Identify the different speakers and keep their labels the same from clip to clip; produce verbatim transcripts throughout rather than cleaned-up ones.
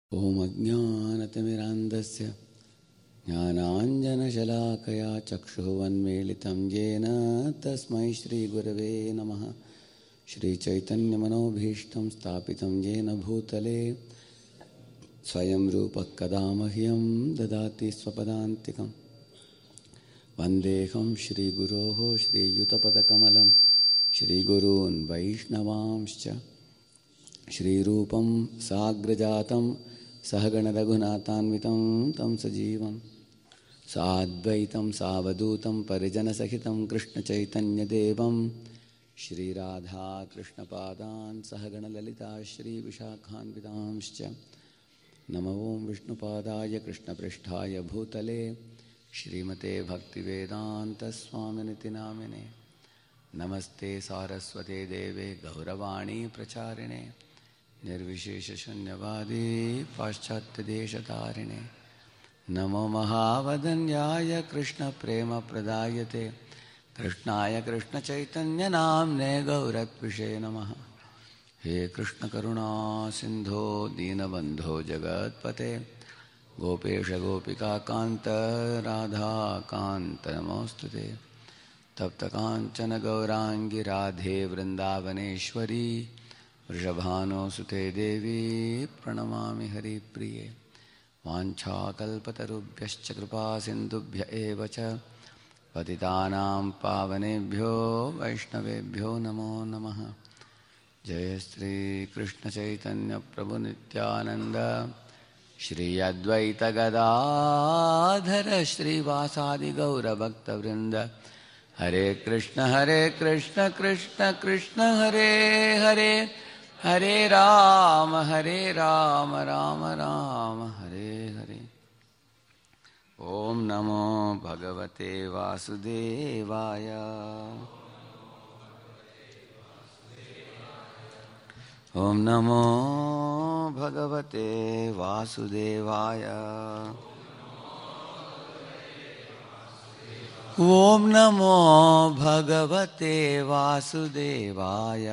Speaker 1: ॐ अज्ञानतिमिरान्धस्य ज्ञानाञ्जनशलाकया चक्षुरुन्मीलितं येन तस्मै श्रीगुरवे नमः। श्रीचैतन्यमनोभीष्टं स्थापितं येन भूतले स्वयं रूपः कदा मह्यं ददाति स्वपदान्तिकं। वन्देऽहं श्रीगुरोः श्रीयुतपदकमलं श्रीगुरून् वैष्णवांश्च श्रीरूपं साग्रजातं सहगणरघुनाथान्वितं तं सजीवं साद्वैतं सावधूतं परिजनसहितं कृष्णचैतन्यदेवं श्रीराधाकृष्णपादान् सहगणललिता श्रीविशाखान्वितांश्च। नमो विष्णुपादाय कृष्णपृष्ठाय भूतले श्रीमते भक्तिवेदान्तस्वामिनिति नामिने। नमस्ते सारस्वते देवे गौरवाणी प्रचारिणे निर्विशेषशून्यवादी पाश्चात्यदेशतारिणे। नमो महावदन्याय कृष्णप्रेमप्रदायते कृष्णाय कृष्णचैतन्यनाम्ने गौरत्विषे नमः। हे कृष्णकरुणा सिन्धो दीनबन्धो जगत्पते गोपेश गोपिकान्त राधाकान्त नमोऽस्तुते। तप्त कांचन गौरांगी राधे वृंदावनेश्वरी वृषभानुसुते देवी प्रणमामि हरिप्रिये। वाञ्छाकल्पतरुभ्यश्च कृपा सिन्धुभ्य एव च पतितानां पावनेभ्यो वैष्णवेभ्यो नमो नमः। जय श्री कृष्ण चैतन्य प्रभु नित्यानंद श्री अद्वैत गदाधर श्रीवासादि गौरभक्तवृंद। हरे कृष्ण हरे कृष्ण कृष्ण कृष्ण हरे हरे हरे राम हरे राम राम राम हरे हरे। ओम नमो भगवते वासुदेवाय। ओम नमो भगवते वासुदेवाय। ओम नमो भगवते वासुदेवाय।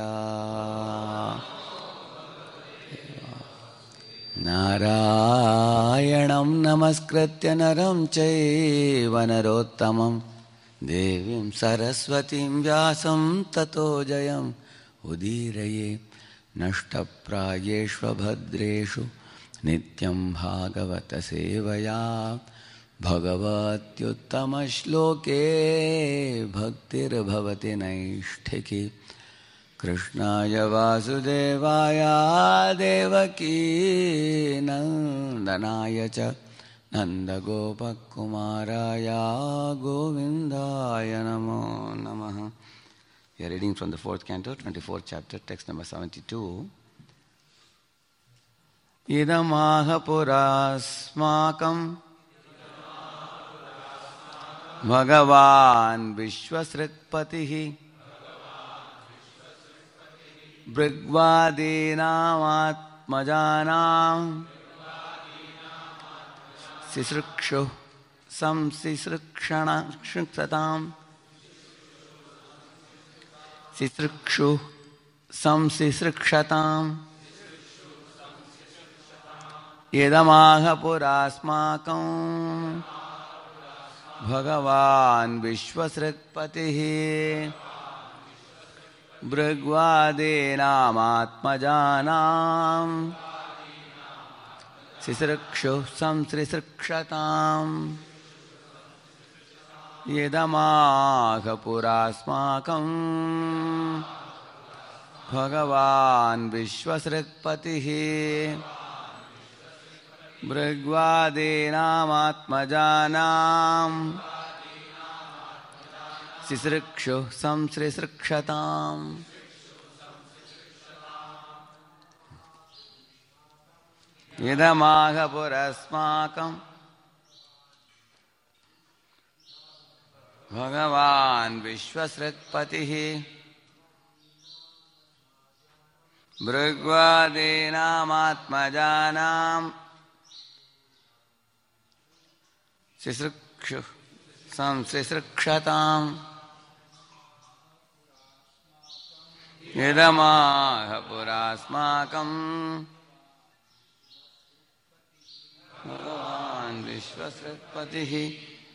Speaker 1: नारायणं नमस्कृत्य नरं चैव नरोत्तमं देवीं सरस्वतीं व्यासं ततो जयम् उदीरये। नष्टप्रायेष्वभद्रेषु नित्यं भागवत सेवया भगवत्युत्तमश्लोके भक्तिर्भवति नैष्ठिकी। कृष्णाय वासुदेवाय देवकी नन्दनाय च नन्दगोपकुमाराय गोविन्दाय नमो नमः। We are reading from the fourth canto, twenty-fourth chapter, text number seventy-two. Idamaha purasmakam Bhagavan Vishwasritpatihi Brigvadinamatmajanam Sisrukshu Samsisrukshana Shuksatam Sisrukshu Samsisrukshatam Idamaha purasmakam Bhagavan Vishwasritpatihi Brigvadinamatmajanam Sisrukshu Samsrisrukshatam Yedamaha purasmakam Bhagavan Vishwasritpatihi Brigvadinamatmajanam Sisrukshu Samsrisrukshatam. Idamaha purasmakam Bhagavan Vishwasritpatihi Brigvadinamatmajanam Sisrukshu Samsrisrukshatam Idamaha purasmakam Bhagavan Vishwasripatihi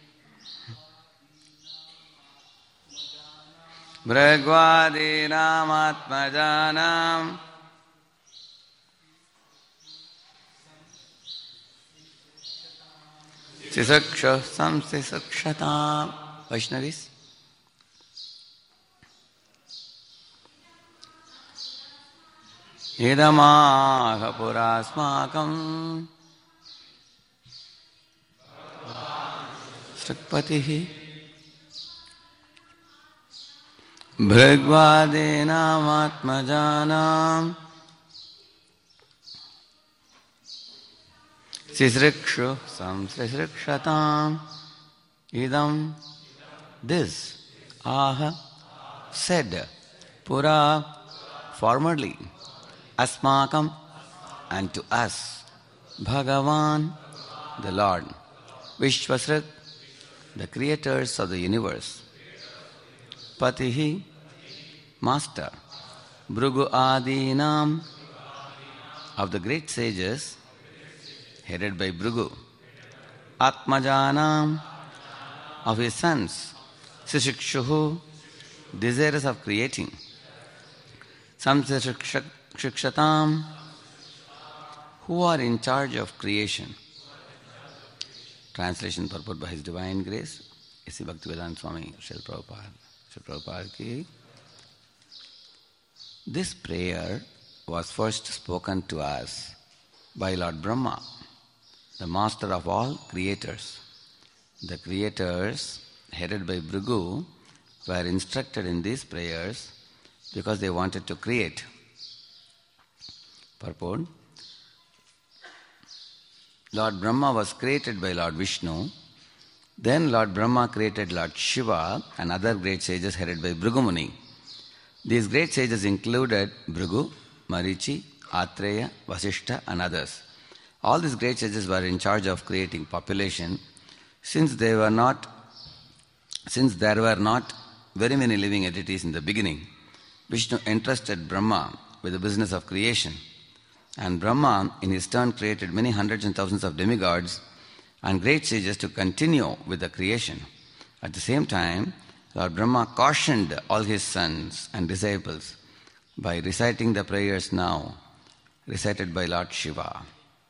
Speaker 1: Bhragwadinam Atmajanam Sisaksha Samsisakshatam. Vaishnavis. Idamaha purasmakam Sripatihi Bhragwadinam Atmajanam Sisrikshu Samsrisrikshatam Idam. This aha said pura formerly asmakam and to us Bhagavan the Lord Vishwasrit the creators of the universe Patihi master Bhrigu Adinam of the great sages headed by Bhrigu Atmajanam of his sons Sishikshuhu desirous of creating Samsishikshatam who are in charge of creation. Translation purport by His Divine Grace A C Bhaktivedanta Swami Srila Prabhupada. Srila Prabhupada ki. This prayer was first spoken to us by Lord Brahma, the master of all creators. The creators, headed by Bhrigu, were instructed in these prayers because they wanted to create. Purport. Lord Brahma was created by Lord Vishnu. Then Lord Brahma created Lord Shiva and other great sages headed by Bhrigu Muni. These great sages included Bhrigu, Marichi, Atreya, Vasishtha and others. All these great sages were in charge of creating population. Since they were not, since there were not very many living entities in the beginning, Vishnu entrusted Brahma with the business of creation. And Brahma, in his turn, created many hundreds and thousands of demigods and great sages to continue with the creation. At the same time, Lord Brahma cautioned all his sons and disciples by reciting the prayers now recited by Lord Shiva.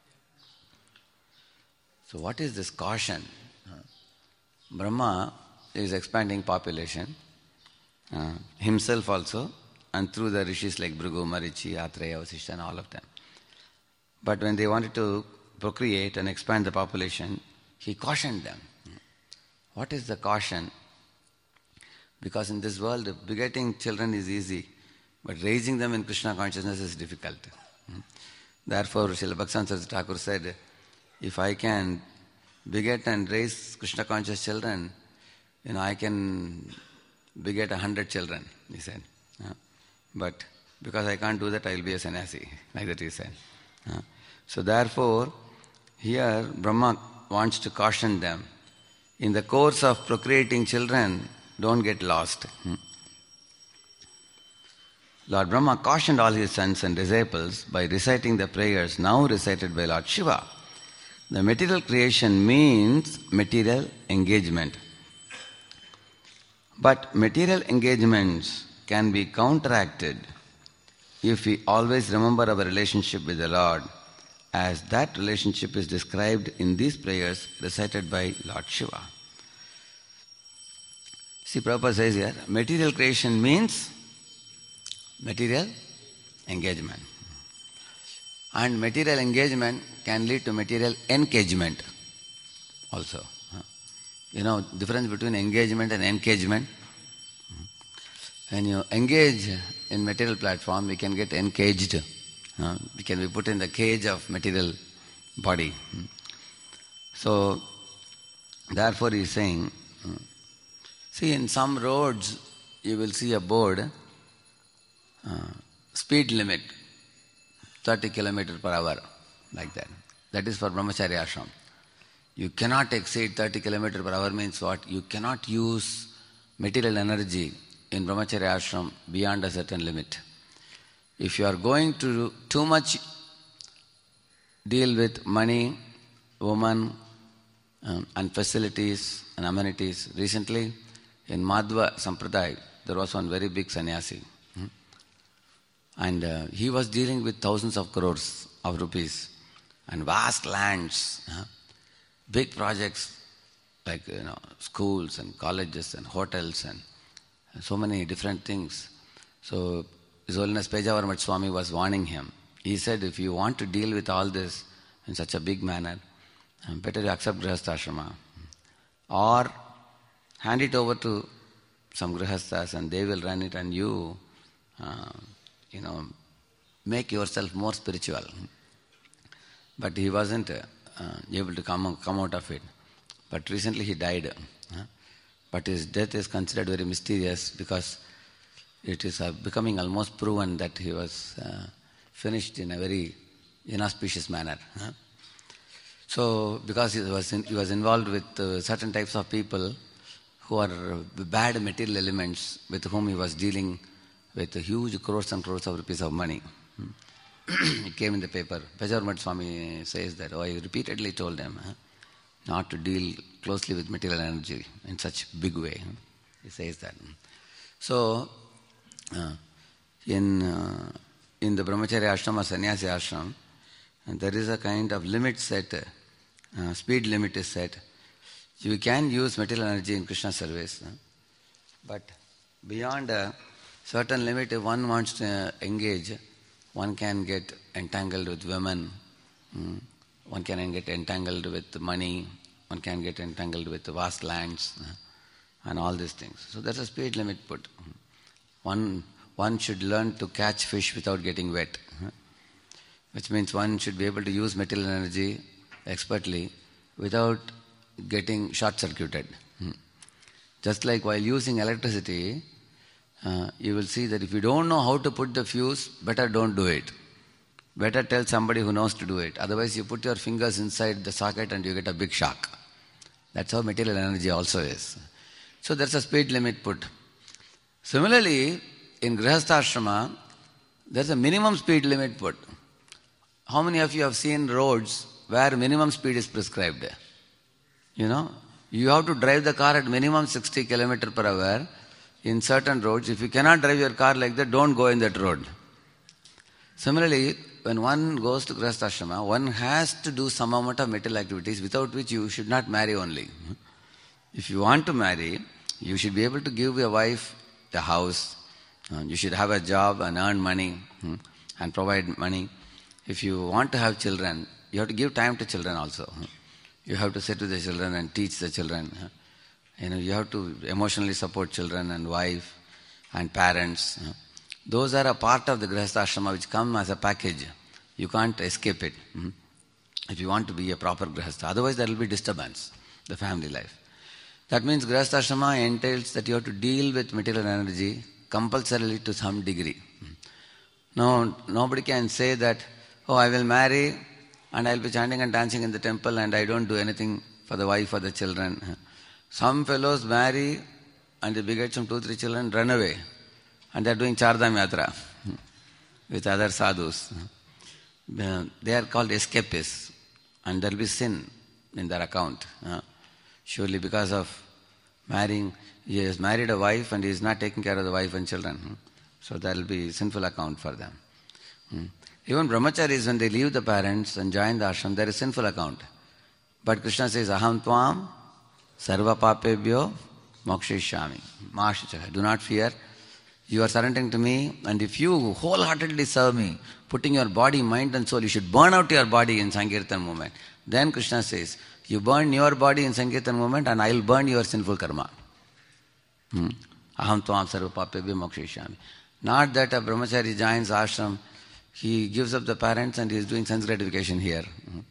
Speaker 1: So what is this caution? Brahma is expanding population, uh, himself also, and through the rishis like Bhrigu, Marichi, Atreya, Vasishtha and all of them. But when they wanted to procreate and expand the population, he cautioned them. What is the caution? Because in this world, begetting children is easy, but raising them in Krishna consciousness is difficult. Therefore, Srila Bhaktivedanta Saraswati Thakur said, if I can beget and raise Krishna conscious children, you know, I can beget a hundred children, he said. But because I can't do that, I will be a sannyasi, like that he said. So therefore, here Brahma wants to caution them. In the course of procreating children, don't get lost. Lord Brahma cautioned all his sons and disciples by reciting the prayers now recited by Lord Shiva. The material creation means material engagement. But material engagements can be counteracted if we always remember our relationship with the Lord, as that relationship is described in these prayers recited by Lord Shiva. See, Prabhupada says here, material creation means material engagement. And material engagement can lead to material engagement also. You know, difference between engagement and engagement. When you engage in material platform, we can get encaged. Uh, we can be put in the cage of material body. So, therefore he is saying, see, in some roads you will see a board, uh, speed limit, thirty kilometers per hour, like that. That is for Brahmacharya ashram. You cannot exceed thirty kilometers per hour means what? You cannot use material energy in Brahmacharya ashram beyond a certain limit. If you are going to too much deal with money women um, and facilities and amenities. Recently, in Madhva Sampradaya, there was one very big sannyasi. Hmm? And uh, he was dealing with thousands of crores of rupees and vast lands, huh? Big projects like you know schools and colleges and hotels and so many different things. So His Holiness Pejavarama Swami was warning him. He said, if you want to deal with all this in such a big manner, better you accept Grihastha Ashrama or hand it over to some Grihasthas and they will run it and you, uh, you know, make yourself more spiritual. But he wasn't uh, able to come, come out of it. But recently he died. Huh? But his death is considered very mysterious because it is uh, becoming almost proven that he was uh, finished in a very inauspicious manner. Huh? So, because he was in, he was involved with uh, certain types of people who are bad material elements with whom he was dealing with huge crores and crores of rupees of money. Hmm? It came in the paper. Pejavarama Swami says that, oh, I repeatedly told him huh, not to deal closely with material energy in such big way. Huh? He says that. So, uh, in uh, in the Brahmacharya ashram or sannyasi ashram, there is a kind of limit set, uh, speed limit is set. You can use material energy in Krishna service, huh? But beyond a certain limit, if one wants to engage, one can get entangled with women, hmm? One can get entangled with money, one can get entangled with vast lands, huh? And all these things. So there's a speed limit put. One, one should learn to catch fish without getting wet, huh? Which means one should be able to use material energy expertly without getting short-circuited. Hmm. Just like while using electricity, uh, you will see that if you don't know how to put the fuse, better don't do it. Better tell somebody who knows to do it. Otherwise you put your fingers inside the socket and you get a big shock. That's how material energy also is. So there's a speed limit put. Similarly, in Grihastha Ashrama, there's a minimum speed limit put. How many of you have seen roads where minimum speed is prescribed? You know, you have to drive the car at minimum sixty kilometers per hour in certain roads. If you cannot drive your car like that, don't go in that road. Similarly, when one goes to Grihastha Ashrama, one has to do some amount of material activities without which you should not marry only. If you want to marry, you should be able to give your wife a house. You should have a job and earn money and provide money. If you want to have children, you have to give time to children also. You have to sit with the children and teach the children. You know, you have to emotionally support children and wife and parents. Those are a part of the Grihastha Ashrama which come as a package. You can't escape it if you want to be a proper Grihastha. Otherwise there will be disturbance, the family life. That means Grihastha Ashrama entails that you have to deal with material energy compulsorily to some degree. No, nobody can say that, oh, I will marry and I will be chanting and dancing in the temple and I don't do anything for the wife or the children. Some fellows marry and they beget some two, three children, run away. And they are doing Chardham Yatra with other sadhus. They are called escapists and there will be sin in their account. Surely because of marrying, he has married a wife and he is not taking care of the wife and children. So there will be sinful account for them. Even brahmacharis, when they leave the parents and join the ashram, there is sinful account. But Krishna says, Aham tvam sarva papebhyo mokshishyami. Mahashichaka. Do not fear. You are surrendering to me, and if you wholeheartedly serve me, putting your body, mind and soul, you should burn out your body in Sankirtan movement. Then Krishna says, you burn your body in Sankirtan movement and I will burn your sinful karma. Aham tvam sarva papebhyo mokshishyami. Not that a brahmachari joins ashram, he gives up the parents and he is doing sense gratification here.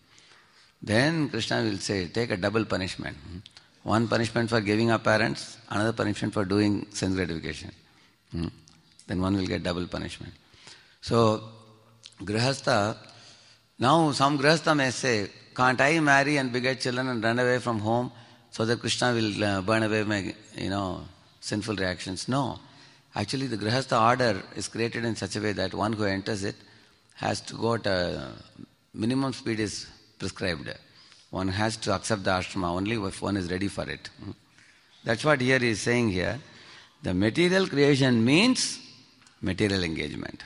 Speaker 1: Then Krishna will say, take a double punishment. One punishment for giving up parents, another punishment for doing sense gratification. Hmm. Then one will get double punishment. So, Grihastha, now some Grihastha may say, can't I marry and beget children and run away from home so that Krishna will uh, burn away my, you know, sinful reactions? No. Actually, the Grihastha order is created in such a way that one who enters it has to go at a minimum speed is prescribed. One has to accept the ashrama only if one is ready for it. That's what here he is saying here. The material creation means material engagement.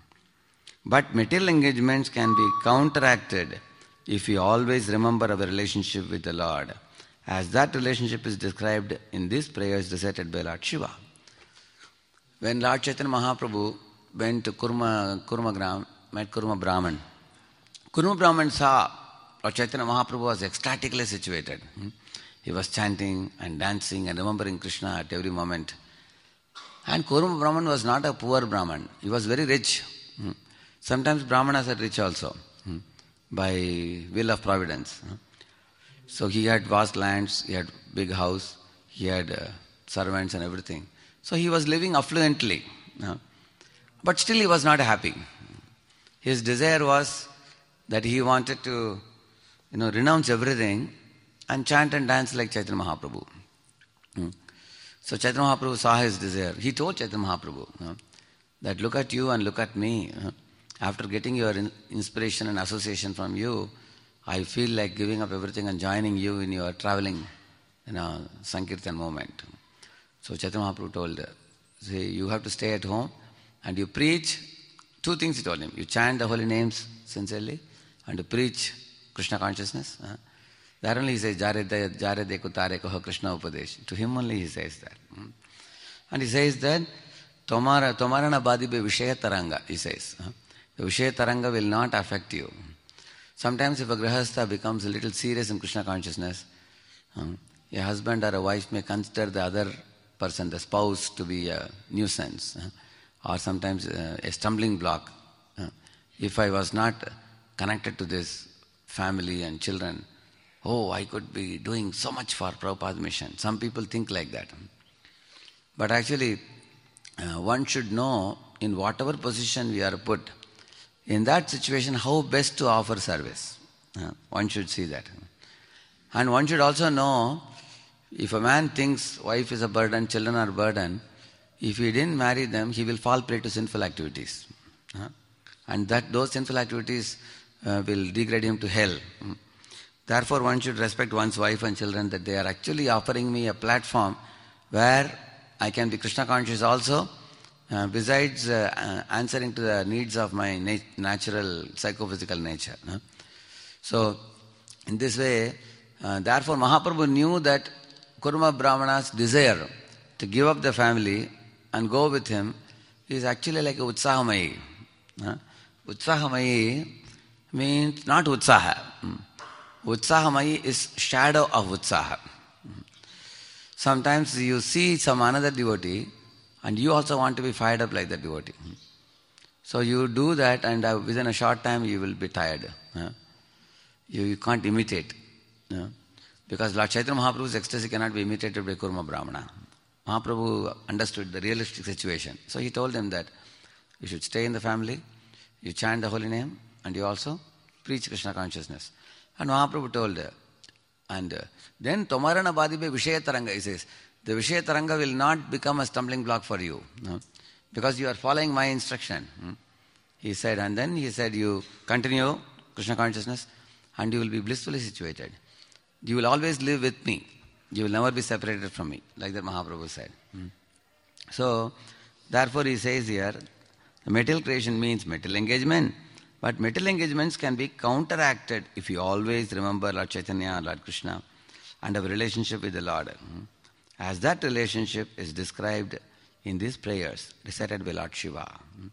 Speaker 1: But material engagements can be counteracted if we always remember our relationship with the Lord, as that relationship is described in these prayers recited by Lord Shiva. When Lord Chaitanya Mahaprabhu went to Kurma, Kurma Gram, met Kurma Brahman, Kurma Brahman saw Lord Chaitanya Mahaprabhu was ecstatically situated. He was chanting and dancing and remembering Krishna at every moment. And Kurma Brahman was not a poor Brahman. He was very rich. Sometimes Brahmanas are rich also, by will of providence. So he had vast lands, he had big house, he had uh, servants and everything. So he was living affluently. But still he was not happy. His desire was that he wanted to, you know, renounce everything and chant and dance like Chaitanya Mahaprabhu. So Chaitanya Mahaprabhu saw his desire. He told Chaitanya Mahaprabhu that look at you and look at me. After getting your inspiration and association from you, I feel like giving up everything and joining you in your traveling, you know, Sankirtan moment. So Chaitanya Mahaprabhu told, say, you have to stay at home and you preach. Two things he told him. You chant the holy names sincerely and you preach Krishna consciousness. That only he says, Jare Deko Tare Koha Krishna Upadesh. To him only he says that. And he says that, Tomara Tomarana Badibe Vishaya Taranga, he says. The Vishaya Taranga will not affect you. Sometimes if a grihastha becomes a little serious in Krishna consciousness, um, a husband or a wife may consider the other person, the spouse, to be a nuisance uh, or sometimes uh, a stumbling block. Uh, if I was not connected to this family and children, oh, I could be doing so much for Prabhupada's mission. Some people think like that. But actually, uh, one should know in whatever position we are put, in that situation, how best to offer service. Uh, one should see that. And one should also know, if a man thinks wife is a burden, children are a burden, if he didn't marry them, he will fall prey to sinful activities. Uh, and that those sinful activities uh, will degrade him to hell. Mm. Therefore, one should respect one's wife and children, that they are actually offering me a platform where I can be Krishna conscious also, Uh, besides uh, uh, answering to the needs of my nat- natural psychophysical nature. No? So, in this way, uh, therefore Mahaprabhu knew that Kurma Brahmana's desire to give up the family and go with him is actually like a Utsahamayi. Uh, Utsahamayi means not Utsaha. Mm. Utsahamayi is shadow of Utsaha. Mm. Sometimes you see some another devotee and you also want to be fired up like that devotee. So you do that and uh, within a short time you will be tired. Uh, you, you can't imitate. Uh, because Lord Chaitanya Mahaprabhu's ecstasy cannot be imitated by Kurma Brahmana. Mahaprabhu understood the realistic situation. So he told them that you should stay in the family, you chant the holy name, and you also preach Krishna consciousness. And Mahaprabhu told, uh, and uh, then Tomarana Badibe Vishaya Taranga, he says, the Vishaya Taranga will not become a stumbling block for you, no? Because you are following my instruction. Hmm? He said, and then he said, you continue Krishna consciousness and you will be blissfully situated. You will always live with me. You will never be separated from me, like that Mahaprabhu said. Hmm? So, therefore he says here, the material creation means material engagement, but material engagements can be counteracted if you always remember Lord Chaitanya, Lord Krishna, and have a relationship with the Lord. Hmm? As that relationship is described in these prayers recited by Lord Shiva.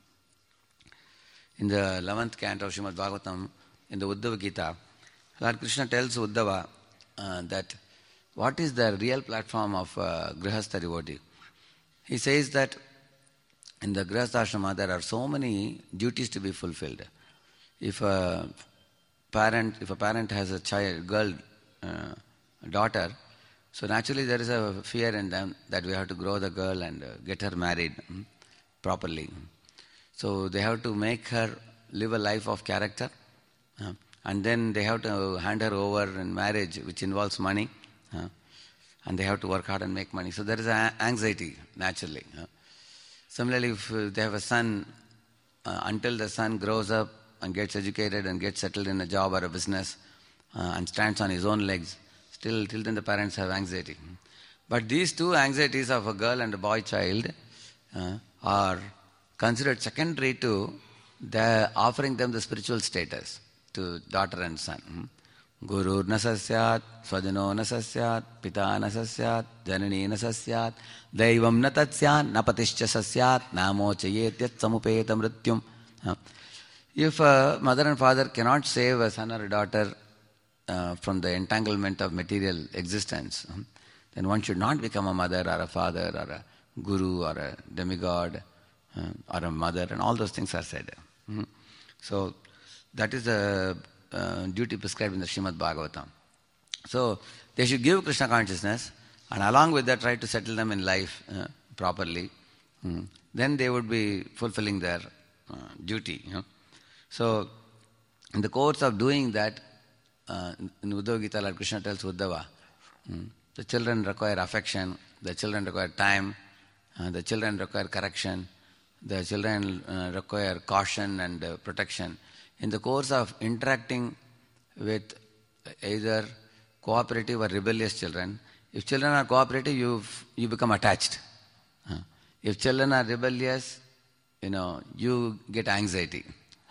Speaker 1: In the eleventh canto of Srimad Bhagavatam, in the Uddhava Gita, Lord Krishna tells Uddhava uh, that what is the real platform of uh, Grihastha devotee. He says that in the Grihastha ashrama there are so many duties to be fulfilled. If a parent, if a parent has a child, girl, uh, daughter, so naturally there is a fear in them that we have to grow the girl and uh, get her married um, properly. So they have to make her live a life of character uh, and then they have to hand her over in marriage, which involves money, uh, and they have to work hard and make money. So there is an anxiety naturally. Uh. Similarly, if they have a son, uh, until the son grows up and gets educated and gets settled in a job or a business, uh, and stands on his own legs, still till then the parents have anxiety. But these two anxieties of a girl and a boy child uh, are considered secondary to the offering them the spiritual status to daughter and son. Guru nasasyat, svajano nasasyat, pita nasasyat, janani nasasyat, daivam natasyat, napatischa sasyat, namo chayetyat samupeta mrityum. If a mother and father cannot save a son or a daughter uh, from the entanglement of material existence, then one should not become a mother or a father or a guru or a demigod uh, or a mother, and all those things are said. Mm-hmm. So that is the uh, duty prescribed in the Srimad Bhagavatam. So they should give Krishna consciousness, and along with that try to settle them in life uh, properly. Mm. Then they would be fulfilling their uh, duty. You know? So in the course of doing that, uh, in Uddhava Gita, Lord Krishna tells Uddhava, mm, the children require affection, the children require time, uh, the children require correction, the children uh, require caution and uh, protection. In the course of interacting with either cooperative or rebellious children, if children are cooperative, you you become attached. Uh, if children are rebellious, you know, you get anxiety.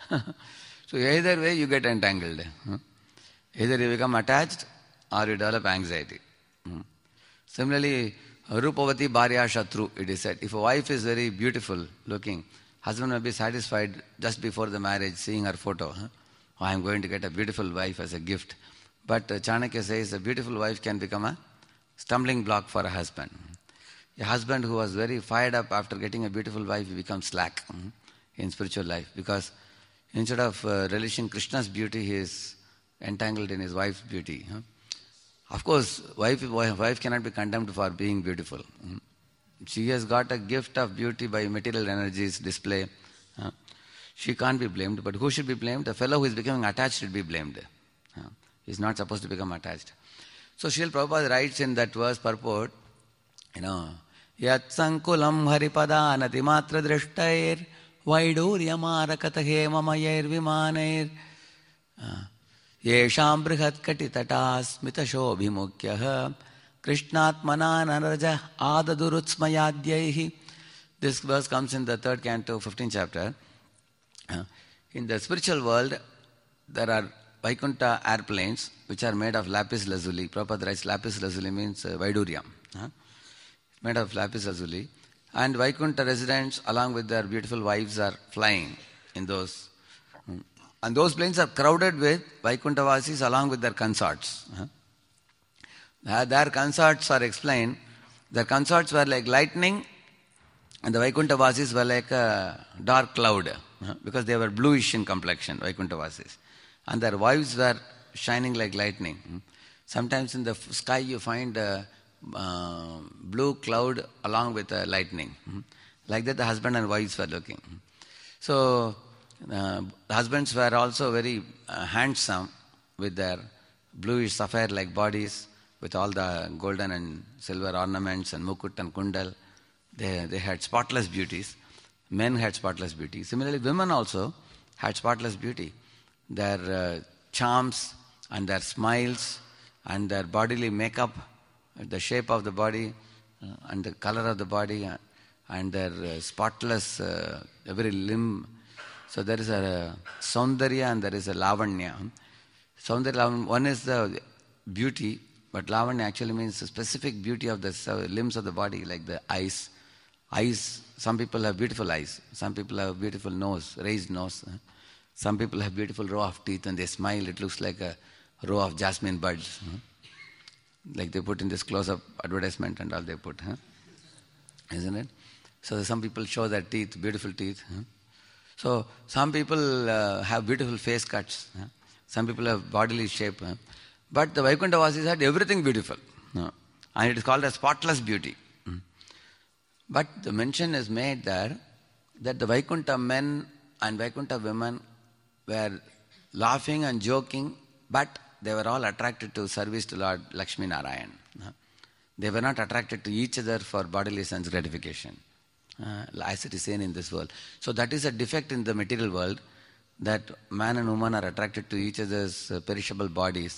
Speaker 1: So either way you get entangled. Uh, either you become attached or you develop anxiety. Uh, similarly, Rupavati Bharya Shatru, it is said. If a wife is very beautiful looking, husband may be satisfied just before the marriage seeing her photo. Huh? Oh, I am going to get a beautiful wife as a gift. But uh, Chanakya says a beautiful wife can become a stumbling block for a husband. A husband who was very fired up after getting a beautiful wife, he becomes slack hmm, in spiritual life, because instead of uh, relishing Krishna's beauty, he is entangled in his wife's beauty. Huh? Of course, wife, wife cannot be condemned for being beautiful. She has got a gift of beauty by material energies display. She can't be blamed, but who should be blamed? The fellow who is becoming attached should be blamed. He is not supposed to become attached. So Srila Prabhupada writes in that verse purport, you know, Yat sankulam haripada natimatra drishtair vaiduryamarakatahe mamayair vimanair Yesham brihat katitata smita shobhimukyah krishnatmana naraja adadurutsmayadhyaihi. This verse comes in the third canto, fifteenth chapter. In the spiritual world, there are Vaikuntha airplanes which are made of lapis lazuli. Prabhupada writes lapis lazuli means uh, Vaiduriam. Huh? Made of lapis lazuli. And Vaikuntha residents along with their beautiful wives are flying in those. And those planes are crowded with Vaikuntha-vasis along with their consorts. Huh? Their consorts are explained. Their consorts were like lightning and the Vaikuntha-vasis were like a dark cloud. Huh? Because they were bluish in complexion, Vaikuntha-vasis. And their wives were shining like lightning. Sometimes in the sky you find a uh, blue cloud along with a lightning. Like that the husband and wives were looking. So Uh, the husbands were also very uh, handsome with their bluish sapphire-like bodies, with all the golden and silver ornaments and mukut and kundal. They, they had spotless beauties. Men had spotless beauty. Similarly, women also had spotless beauty. Their uh, charms and their smiles and their bodily makeup, the shape of the body uh, and the color of the body uh, and their uh, spotless uh, every limb. So there is a Saundarya and there is a Lavanya. Saundarya, one is the beauty, but Lavanya actually means the specific beauty of the limbs of the body, like the eyes. Eyes, some people have beautiful eyes. Some people have beautiful nose, raised nose. Some people have beautiful row of teeth. When they smile, it looks like a row of jasmine buds. Like they put in this close-up advertisement and all they put. Isn't it? So some people show their teeth, beautiful teeth. So some people uh, have beautiful face cuts. Huh? Some people have bodily shape. Huh? But the Vaikuntha-vasis had everything beautiful. Huh? And it is called a spotless beauty. Hmm. But the mention is made there that the Vaikuntha men and Vaikuntha women were laughing and joking, but they were all attracted to service to Lord Lakshmi Narayan. Huh? They were not attracted to each other for bodily sense gratification. Uh, as it is seen in this world. So that is a defect in the material world, that man and woman are attracted to each other's uh, perishable bodies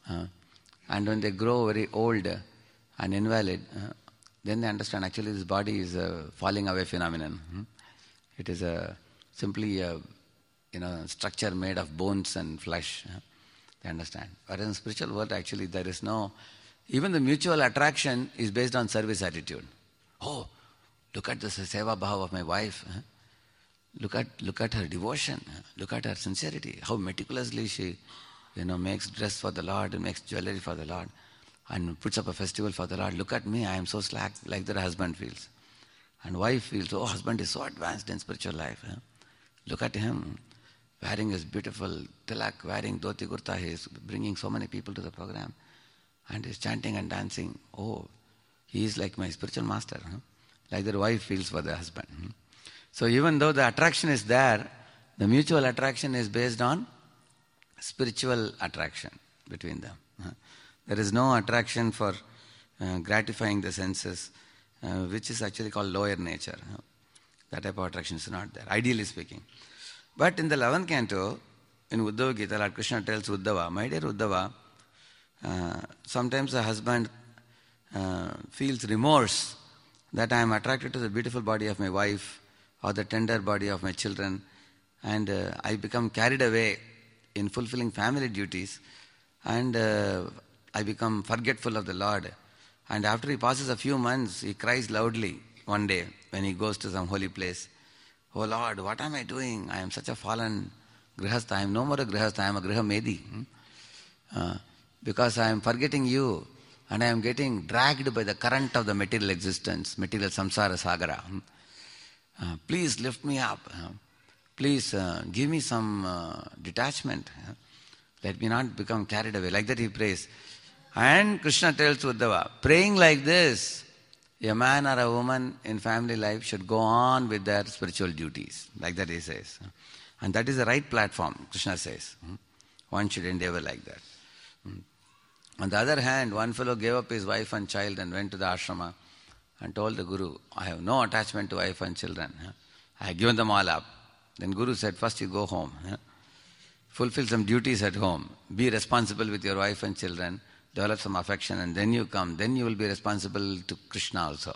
Speaker 1: Uh, and when they grow very old and invalid, uh, then they understand actually this body is a falling away phenomenon. Hmm? It is a simply a you know structure made of bones and flesh. Uh, they understand. Whereas in spiritual world, actually there is no, even the mutual attraction is based on service attitude. Oh, look at the seva bhava of my wife. Uh, look at look at her devotion. Uh, look at her sincerity. How meticulously she, you know, makes dress for the Lord and makes jewelry for the Lord, and puts up a festival for the Lord. Look at me, I am so slack, like that husband feels. And wife feels, oh, husband is so advanced in spiritual life. Huh? Look at him, wearing his beautiful tilak, wearing dhoti kurta, he is bringing so many people to the program. And he is chanting and dancing. Oh, he is like my spiritual master. Huh? Like the wife feels for the husband. Hmm? So even though the attraction is there, the mutual attraction is based on spiritual attraction between them. Huh? There is no attraction for uh, gratifying the senses, uh, which is actually called lower nature. Huh? That type of attraction is not there, ideally speaking. But in the eleventh canto, in Uddhava Gita, Lord Krishna tells Uddhava, my dear Uddhava, uh, sometimes a husband uh, feels remorse that I am attracted to the beautiful body of my wife or the tender body of my children, and uh, I become carried away in fulfilling family duties, and uh, I become forgetful of the Lord. And after he passes a few months, he cries loudly one day when he goes to some holy place, oh Lord, what am I doing? I am such a fallen grihastha. I am no more a grihastha, I am a griha medi. Hmm? Uh, because I am forgetting you, and I am getting dragged by the current of the material existence, material samsara sagara. Hmm? Uh, please lift me up. Uh, please uh, give me some uh, detachment. Uh, let me not become carried away. Like that he prays. And Krishna tells Uddhava, praying like this, a man or a woman in family life should go on with their spiritual duties. Like that he says. And that is the right platform, Krishna says. One should endeavor like that. On the other hand, one fellow gave up his wife and child and went to the ashrama and told the Guru, I have no attachment to wife and children. I have given them all up. Then Guru said, first you go home. Fulfill some duties at home. Be responsible with your wife and children. Develop some affection, and then you come. Then you will be responsible to Krishna also.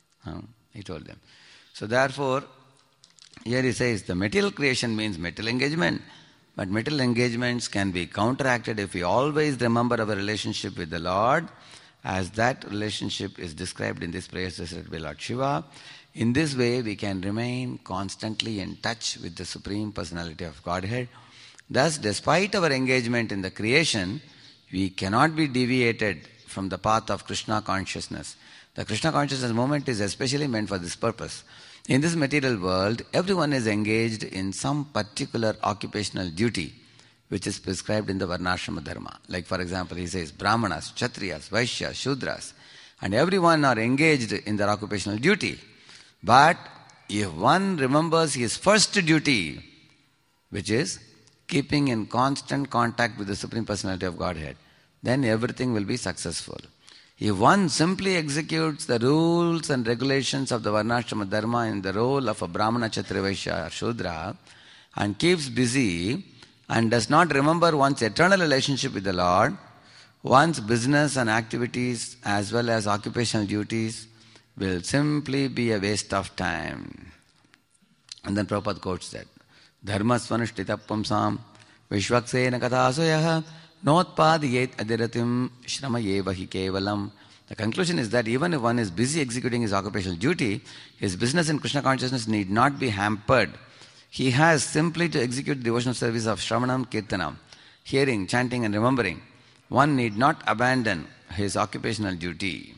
Speaker 1: He told them. So therefore, here he says, the material creation means material engagement. But material engagements can be counteracted if we always remember our relationship with the Lord, as that relationship is described in this prayer recited by Lord Shiva. In this way, we can remain constantly in touch with the Supreme Personality of Godhead. Thus, despite our engagement in the creation, we cannot be deviated from the path of Krishna consciousness. The Krishna consciousness movement is especially meant for this purpose. In this material world, everyone is engaged in some particular occupational duty which is prescribed in the Varnashrama Dharma. Like for example, he says Brahmanas, Kshatriyas, Vaishyas, Shudras, and everyone are engaged in their occupational duty. But if one remembers his first duty, which is keeping in constant contact with the Supreme Personality of Godhead, then everything will be successful. If one simply executes the rules and regulations of the Varnashrama Dharma in the role of a Brahmana, Kshatriya, Vaishya or Shudra, and keeps busy and does not remember one's eternal relationship with the Lord, one's business and activities as well as occupational duties will simply be a waste of time. And then Prabhupada quotes that, Dharmasvanushtita pamsam vishvaksena kathasoyaha notpadiyet adiratim shrama hi kevalam. The conclusion is that even if one is busy executing his occupational duty, his business in Krishna consciousness need not be hampered. He has simply to execute the devotional service of Shravanam Kirtanam, hearing, chanting and remembering. One need not abandon his occupational duty.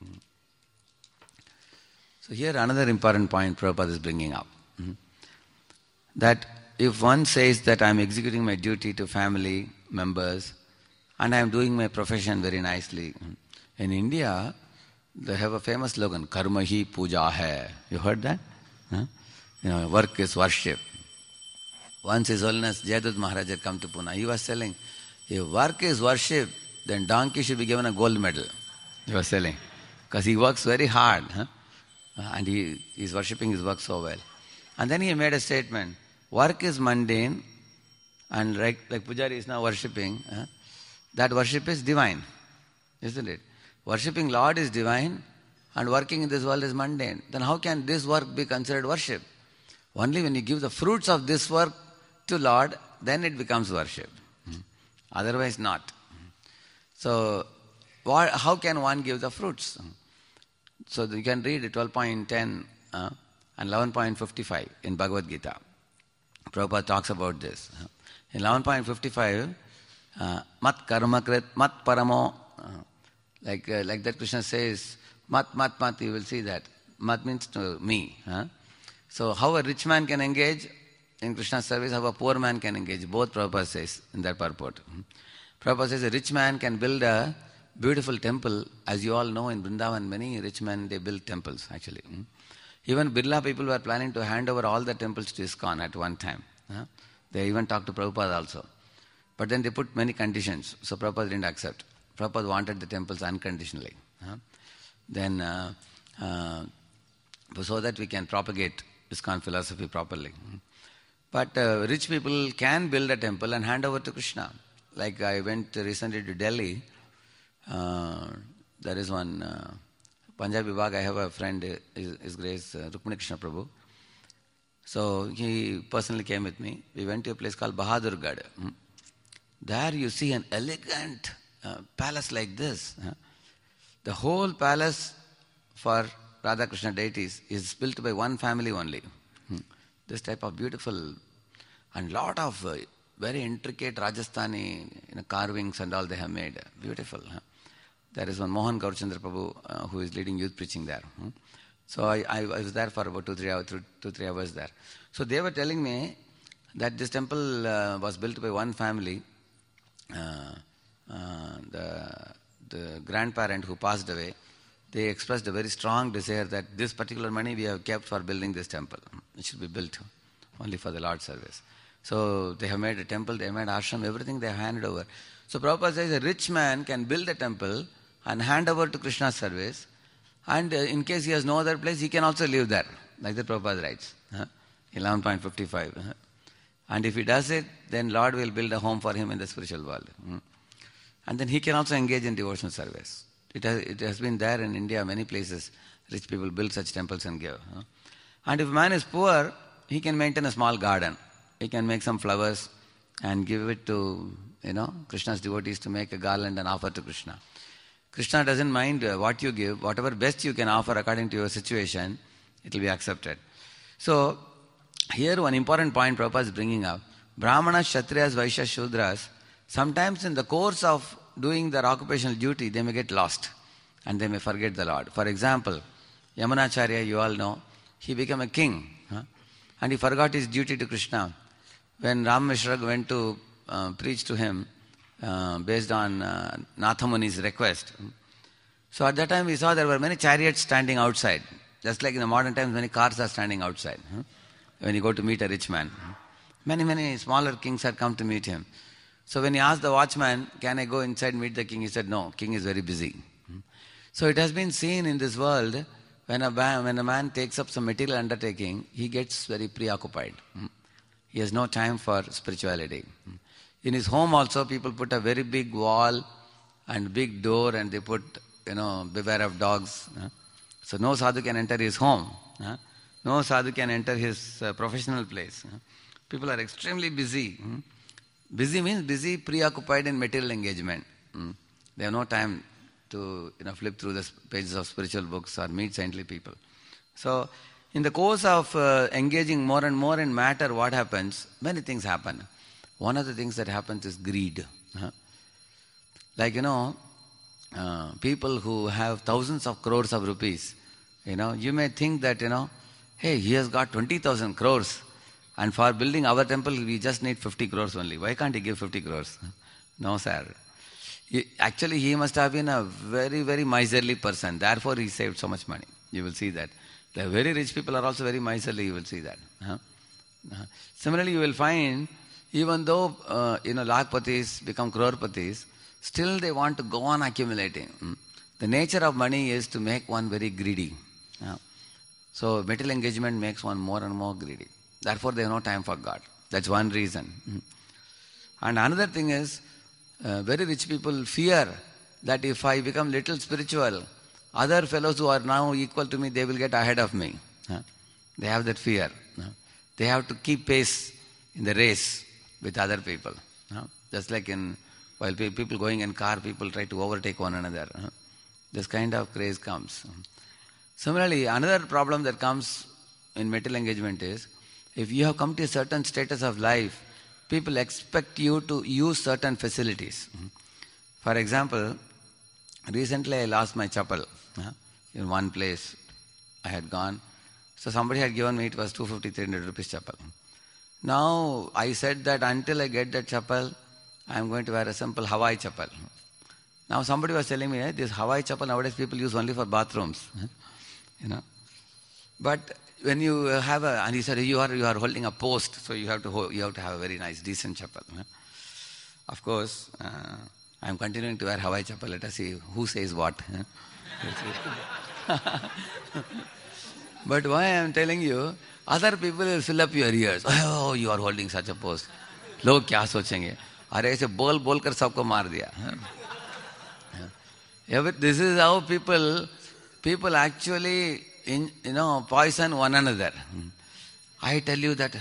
Speaker 1: So here another important point Prabhupada is bringing up. That if one says that I am executing my duty to family members and I am doing my profession very nicely. In India, they have a famous slogan, Karma hi puja hai. You heard that? Huh? You know, work is worship. Once His Holiness Jayadut Maharaj had come to Pune. He was telling, if work is worship, then donkey should be given a gold medal. He was telling. Because he works very hard. Huh? And he is worshipping his work so well. And then he made a statement, work is mundane, and like, like Pujari is now worshipping, huh? that worship is divine, isn't it? Worshipping Lord is divine and working in this world is mundane. Then how can this work be considered worship? Only when you give the fruits of this work to Lord, then it becomes worship. Otherwise not. So what, how can one give the fruits? So you can read twelve point ten uh, and eleven point fifty-five in Bhagavad Gita. Prabhupada talks about this. In eleven point fifty-five, uh, mat karma krit, mat paramo, uh, like, uh, like that Krishna says, mat, mat, mat, you will see that. Mat means to me. Huh? So how a rich man can engage in Krishna's service, how a poor man can engage. Both Prabhupada says in that purport. Prabhupada says a rich man can build a beautiful temple. As you all know, in Vrindavan, many rich men, they build temples actually. Even Birla people were planning to hand over all the temples to ISKCON at one time. Huh? They even talked to Prabhupada also. But then they put many conditions, so Prabhupada didn't accept. Prabhupada wanted the temples unconditionally. Huh? Then, uh, uh, so that we can propagate ISKCON philosophy properly. But uh, rich people can build a temple and hand over to Krishna. Like I went recently to Delhi. Uh, there is one uh, Punjabi Bagh. I have a friend, His, His Grace uh, Rukmini Krishna Prabhu. So he personally came with me. We went to a place called Bahadurgarh. Hmm. There you see an elegant uh, palace like this. Huh? The whole palace for Radha Krishna deities is built by one family only. Hmm. This type of beautiful and lot of uh, very intricate Rajasthani you know, carvings and all they have made. Beautiful. Huh? There is one Mohan Gaurchandra Prabhu uh, who is leading youth preaching there. Hmm. So I, I was there for about two, three hours, two, three hours there. So they were telling me that this temple uh, was built by one family. Uh, uh, the, the grandparent who passed away, they expressed a very strong desire that this particular money we have kept for building this temple. It should be built only for the Lord's service. So they have made a temple, they have made ashram, everything they have handed over. So Prabhupada says a rich man can build a temple and hand over to Krishna's service, and uh, in case he has no other place, he can also live there, like the Prabhupada writes, huh? eleven point fifty-five. Huh? And if he does it, then Lord will build a home for him in the spiritual world. Hmm? And then he can also engage in devotional service. It has, it has been there in India, many places, rich people build such temples and give. Huh? And if a man is poor, he can maintain a small garden. He can make some flowers and give it to, you know, Krishna's devotees to make a garland and offer to Krishna. Krishna doesn't mind what you give, whatever best you can offer according to your situation, it will be accepted. So, here one important point Prabhupada is bringing up. Brahmanas, Kshatriyas, Vaishyas, Shudras, sometimes in the course of doing their occupational duty, they may get lost and they may forget the Lord. For example, Yamunacharya, you all know, he became a king huh? and he forgot his duty to Krishna. When Ram Mishra went to uh, preach to him uh, based on uh, Nathamuni's request, so at that time we saw there were many chariots standing outside. Just like in the modern times, many cars are standing outside. Huh? When you go to meet a rich man. Many, many smaller kings had come to meet him. So when he asked the watchman, can I go inside and meet the king? He said, no, king is very busy. So it has been seen in this world, when a, man, when a man takes up some material undertaking, he gets very preoccupied. He has no time for spirituality. In his home also, people put a very big wall and big door and they put, you know, beware of dogs. So no sadhu can enter his home. No sadhu can enter his uh, professional place. People are extremely busy. Busy means busy, preoccupied in material engagement. They have no time to you know, flip through the pages of spiritual books or meet saintly people. So, in the course of uh, engaging more and more in matter, what happens? Many things happen. One of the things that happens is greed. Like, you know, uh, people who have thousands of crores of rupees, you know, you may think that, you know, hey, he has got twenty thousand crores and for building our temple we just need fifty crores only. Why can't he give fifty crores? No, sir. He, actually, he must have been a very, very miserly person. Therefore, he saved so much money. You will see that. The very rich people are also very miserly. You will see that. Huh? Uh-huh. Similarly, you will find even though, uh, you know, lakhpatis become crorpatis, still they want to go on accumulating. Mm. The nature of money is to make one very greedy. Uh, So material engagement makes one more and more greedy. Therefore, they have no time for God. That's one reason. And another thing is, uh, very rich people fear that if I become little spiritual, other fellows who are now equal to me, they will get ahead of me. Huh? They have that fear. Huh? They have to keep pace in the race with other people. Huh? Just like in while people going in car, people try to overtake one another. Huh? This kind of craze comes. Similarly, another problem that comes in material engagement is, if you have come to a certain status of life, people expect you to use certain facilities. For example, recently I lost my chappal. Huh? In one place I had gone. So somebody had given me, it was two fifty, three hundred rupees chappal. Now I said that until I get that chappal, I am going to wear a simple Hawaii chappal. Now somebody was telling me, hey, this Hawaii chappal nowadays people use only for bathrooms. You know. But when you have a, and he said, you are you are holding a post, so you have to hold, you have to have a very nice, decent chappal. Of course, uh, I am continuing to wear Hawaii chappal. Let us see who says what. But why I am telling you, other people will fill up your ears. Oh, you are holding such a post. लोग क्या सोचेंगे? अरे ऐसे बोल बोल कर सबको मार दिया. This is how people people actually in, you know poison one another. I tell you that,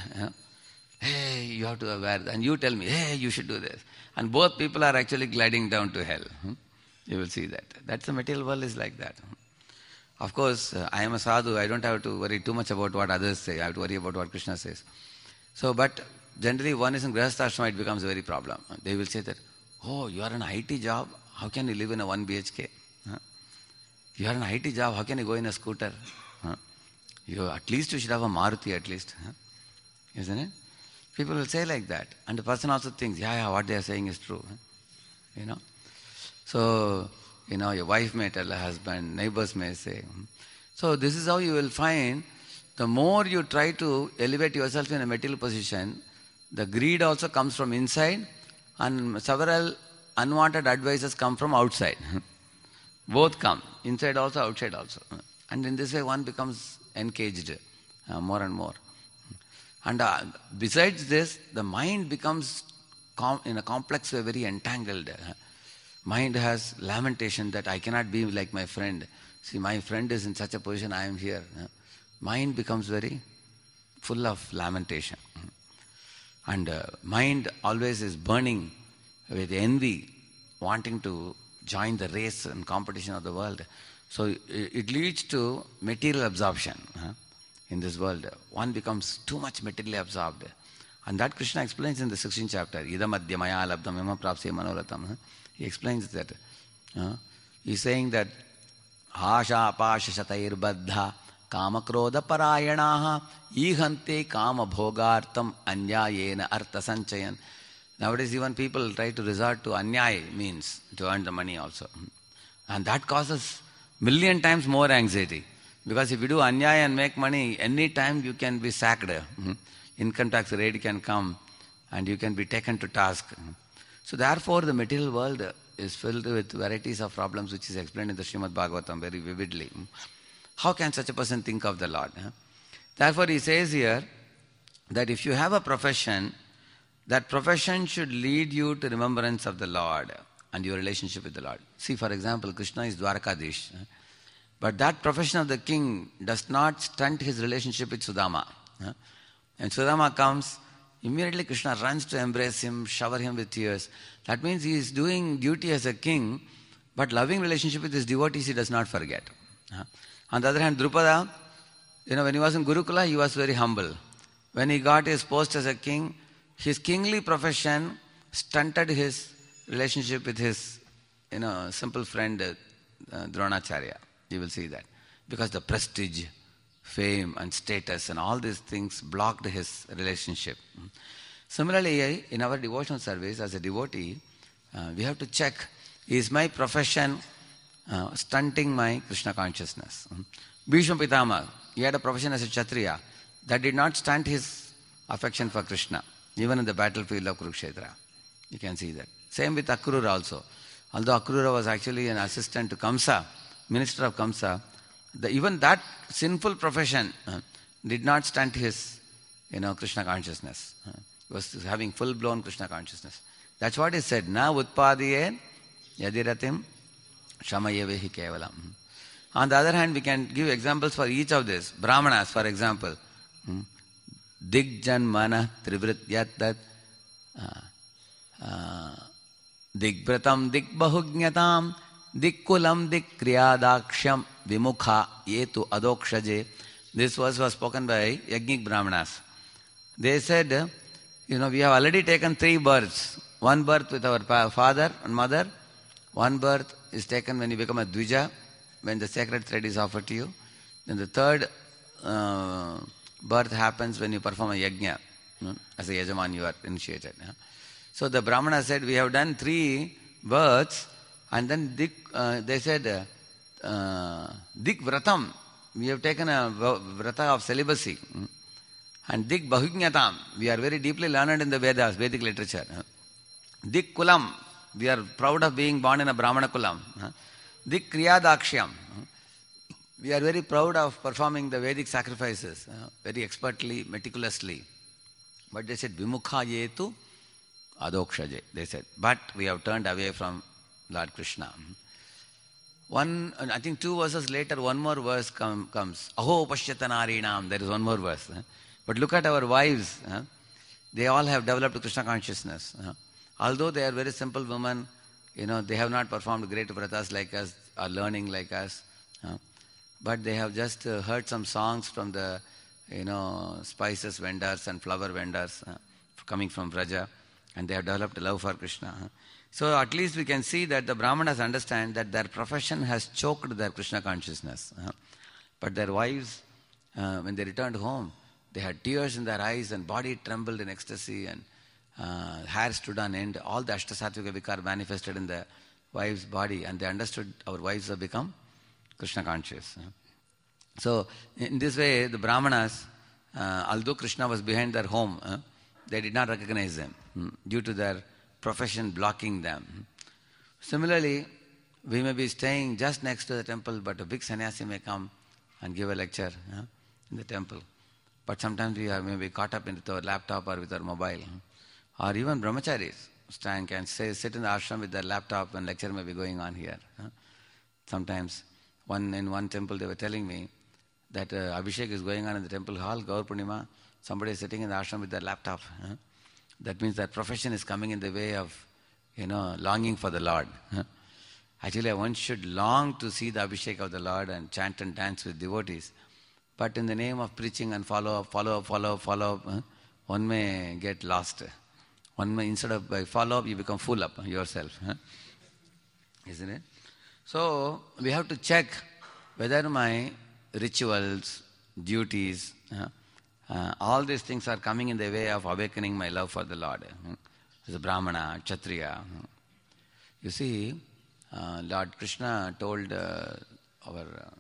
Speaker 1: hey, you have to wear that, and you tell me, hey, you should do this, and both people are actually gliding down to hell. You will see that. That's the material world is like that. Of course, uh, I am a sadhu. I don't have to worry too much about what others say. I have to worry about what Krishna says. So, but generally, one is in Grihastha, it becomes a very problem. They will say that, oh, you are in an I T job. How can you live in a one B H K? Huh? You are in an I T job. How can you go in a scooter? Huh? You at least you should have a Maruti at least, huh? Isn't it? People will say like that, and the person also thinks, yeah, yeah, what they are saying is true. Huh? You know, so. You know, your wife may tell her husband, neighbors may say. So this is how you will find, the more you try to elevate yourself in a material position, the greed also comes from inside, and several unwanted advices come from outside. Both come, inside also, outside also. And in this way one becomes engaged uh, more and more. And uh, besides this, the mind becomes com- in a complex way very entangled. Mind has lamentation that I cannot be like my friend. See, my friend is in such a position, I am here. Mind becomes very full of lamentation. And uh, mind always is burning with envy, wanting to join the race and competition of the world. So it, it leads to material absorption. Huh? In this world, one becomes too much materially absorbed. And that Krishna explains in the sixteenth chapter. Idam adya maya labdam yama prapse manoratam. He explains that. Uh, he's saying that Asha apasha shatair baddha kamakroda parayanaha ihante kama bhogartam anyayena artha sanchayan. Nowadays even people try to resort to anyay, means to earn the money also. And that causes million times more anxiety. Because if you do anyay and make money, any time you can be sacked. Income tax raid can come and you can be taken to task. So therefore the material world is filled with varieties of problems, which is explained in the Srimad Bhagavatam very vividly. How can such a person think of the Lord? Therefore he says here that if you have a profession, that profession should lead you to remembrance of the Lord and your relationship with the Lord. See, for example, Krishna is Dwarakadish. But that profession of the king does not stunt his relationship with Sudama. And Sudama comes, immediately Krishna runs to embrace him, shower him with tears. That means he is doing duty as a king, but loving relationship with his devotees he does not forget. Uh, on the other hand, Drupada, you know, when he was in Gurukula, he was very humble. When he got his post as a king, his kingly profession stunted his relationship with his, you know, simple friend uh, Dronacharya. You will see that. Because the prestige, fame and status and all these things blocked his relationship. Similarly, in our devotional service, as a devotee, uh, we have to check, is my profession uh, stunting my Krishna consciousness? Bhishma Pitama, he had a profession as a Kshatriya. That did not stunt his affection for Krishna, even in the battlefield of Kurukshetra. You can see that. Same with Akrura also. Although Akrura was actually an assistant to Kamsa, minister of Kamsa, the, even that sinful profession uh, did not stunt his, you know, Krishna consciousness. Uh, he was having full-blown Krishna consciousness. That's what is said. Na utpadiye yadiratim shamayevehi kevalam. On the other hand, we can give examples for each of this. Brahmanas, for example. Digjan mana trivrityat digbratam digbahugnatam dikkulam dikriyadaksham vimukha yetu adokshaje. This verse was spoken by Yajnik Brahmanas. They said, you know, we have already taken three births. One birth with our father and mother. One birth is taken when you become a Dvija, when the sacred thread is offered to you. Then the third uh, birth happens when you perform a yajna. You know, as a yajaman you are initiated. Yeah? So the Brahmana said, we have done three births, and then dik, uh, they said, uh, dik vratam, we have taken a vrata of celibacy. And dik bahugnatam, we are very deeply learned in the Vedas, Vedic literature. Dik kulam, we are proud of being born in a Brahmana kulam. Dik kriyadakshyam, we are very proud of performing the Vedic sacrifices, very expertly, meticulously. But they said, vimukha yetu adokshaje. They said, but we have turned away from Lord Krishna. One, I think two verses later, one more verse come, comes. Aho pashyatanarinam, there is one more verse. But look at our wives. They all have developed Krishna consciousness. Although they are very simple women, you know, they have not performed great vratas like us, or learning like us. But they have just heard some songs from the, you know, spices vendors and flower vendors coming from Vraja, and they have developed a love for Krishna. So at least we can see that the Brahmanas understand that their profession has choked their Krishna consciousness. But their wives, uh, when they returned home, they had tears in their eyes and body trembled in ecstasy and uh, hair stood on end. All the Ashtasatvika Vikar manifested in the wife's body, and they understood our wives have become Krishna conscious. So in this way, the Brahmanas, uh, although Krishna was behind their home, uh, they did not recognize him um, due to their profession blocking them. Similarly, we may be staying just next to the temple, but a big sannyasi may come and give a lecture uh, in the temple. But sometimes we are maybe caught up with our laptop or with our mobile. Or even brahmacharis stand can say, sit in the ashram with their laptop and lecture may be going on here. Uh. Sometimes one in one temple they were telling me that uh, Abhishek is going on in the temple hall, Gaur Purnima, somebody is sitting in the ashram with their laptop. Uh. That means that profession is coming in the way of, you know, longing for the Lord. Uh. Actually, one should long to see the Abhishek of the Lord and chant and dance with devotees. But in the name of preaching and follow up, follow up, follow up, follow up, uh, one may get lost. One may, instead of by follow up, you become full up yourself. Huh? Isn't it? So, we have to check whether my rituals, duties, uh, uh, all these things are coming in the way of awakening my love for the Lord. Uh, as a Brahmana, Kshatriya. Uh. You see, uh, Lord Krishna told uh, our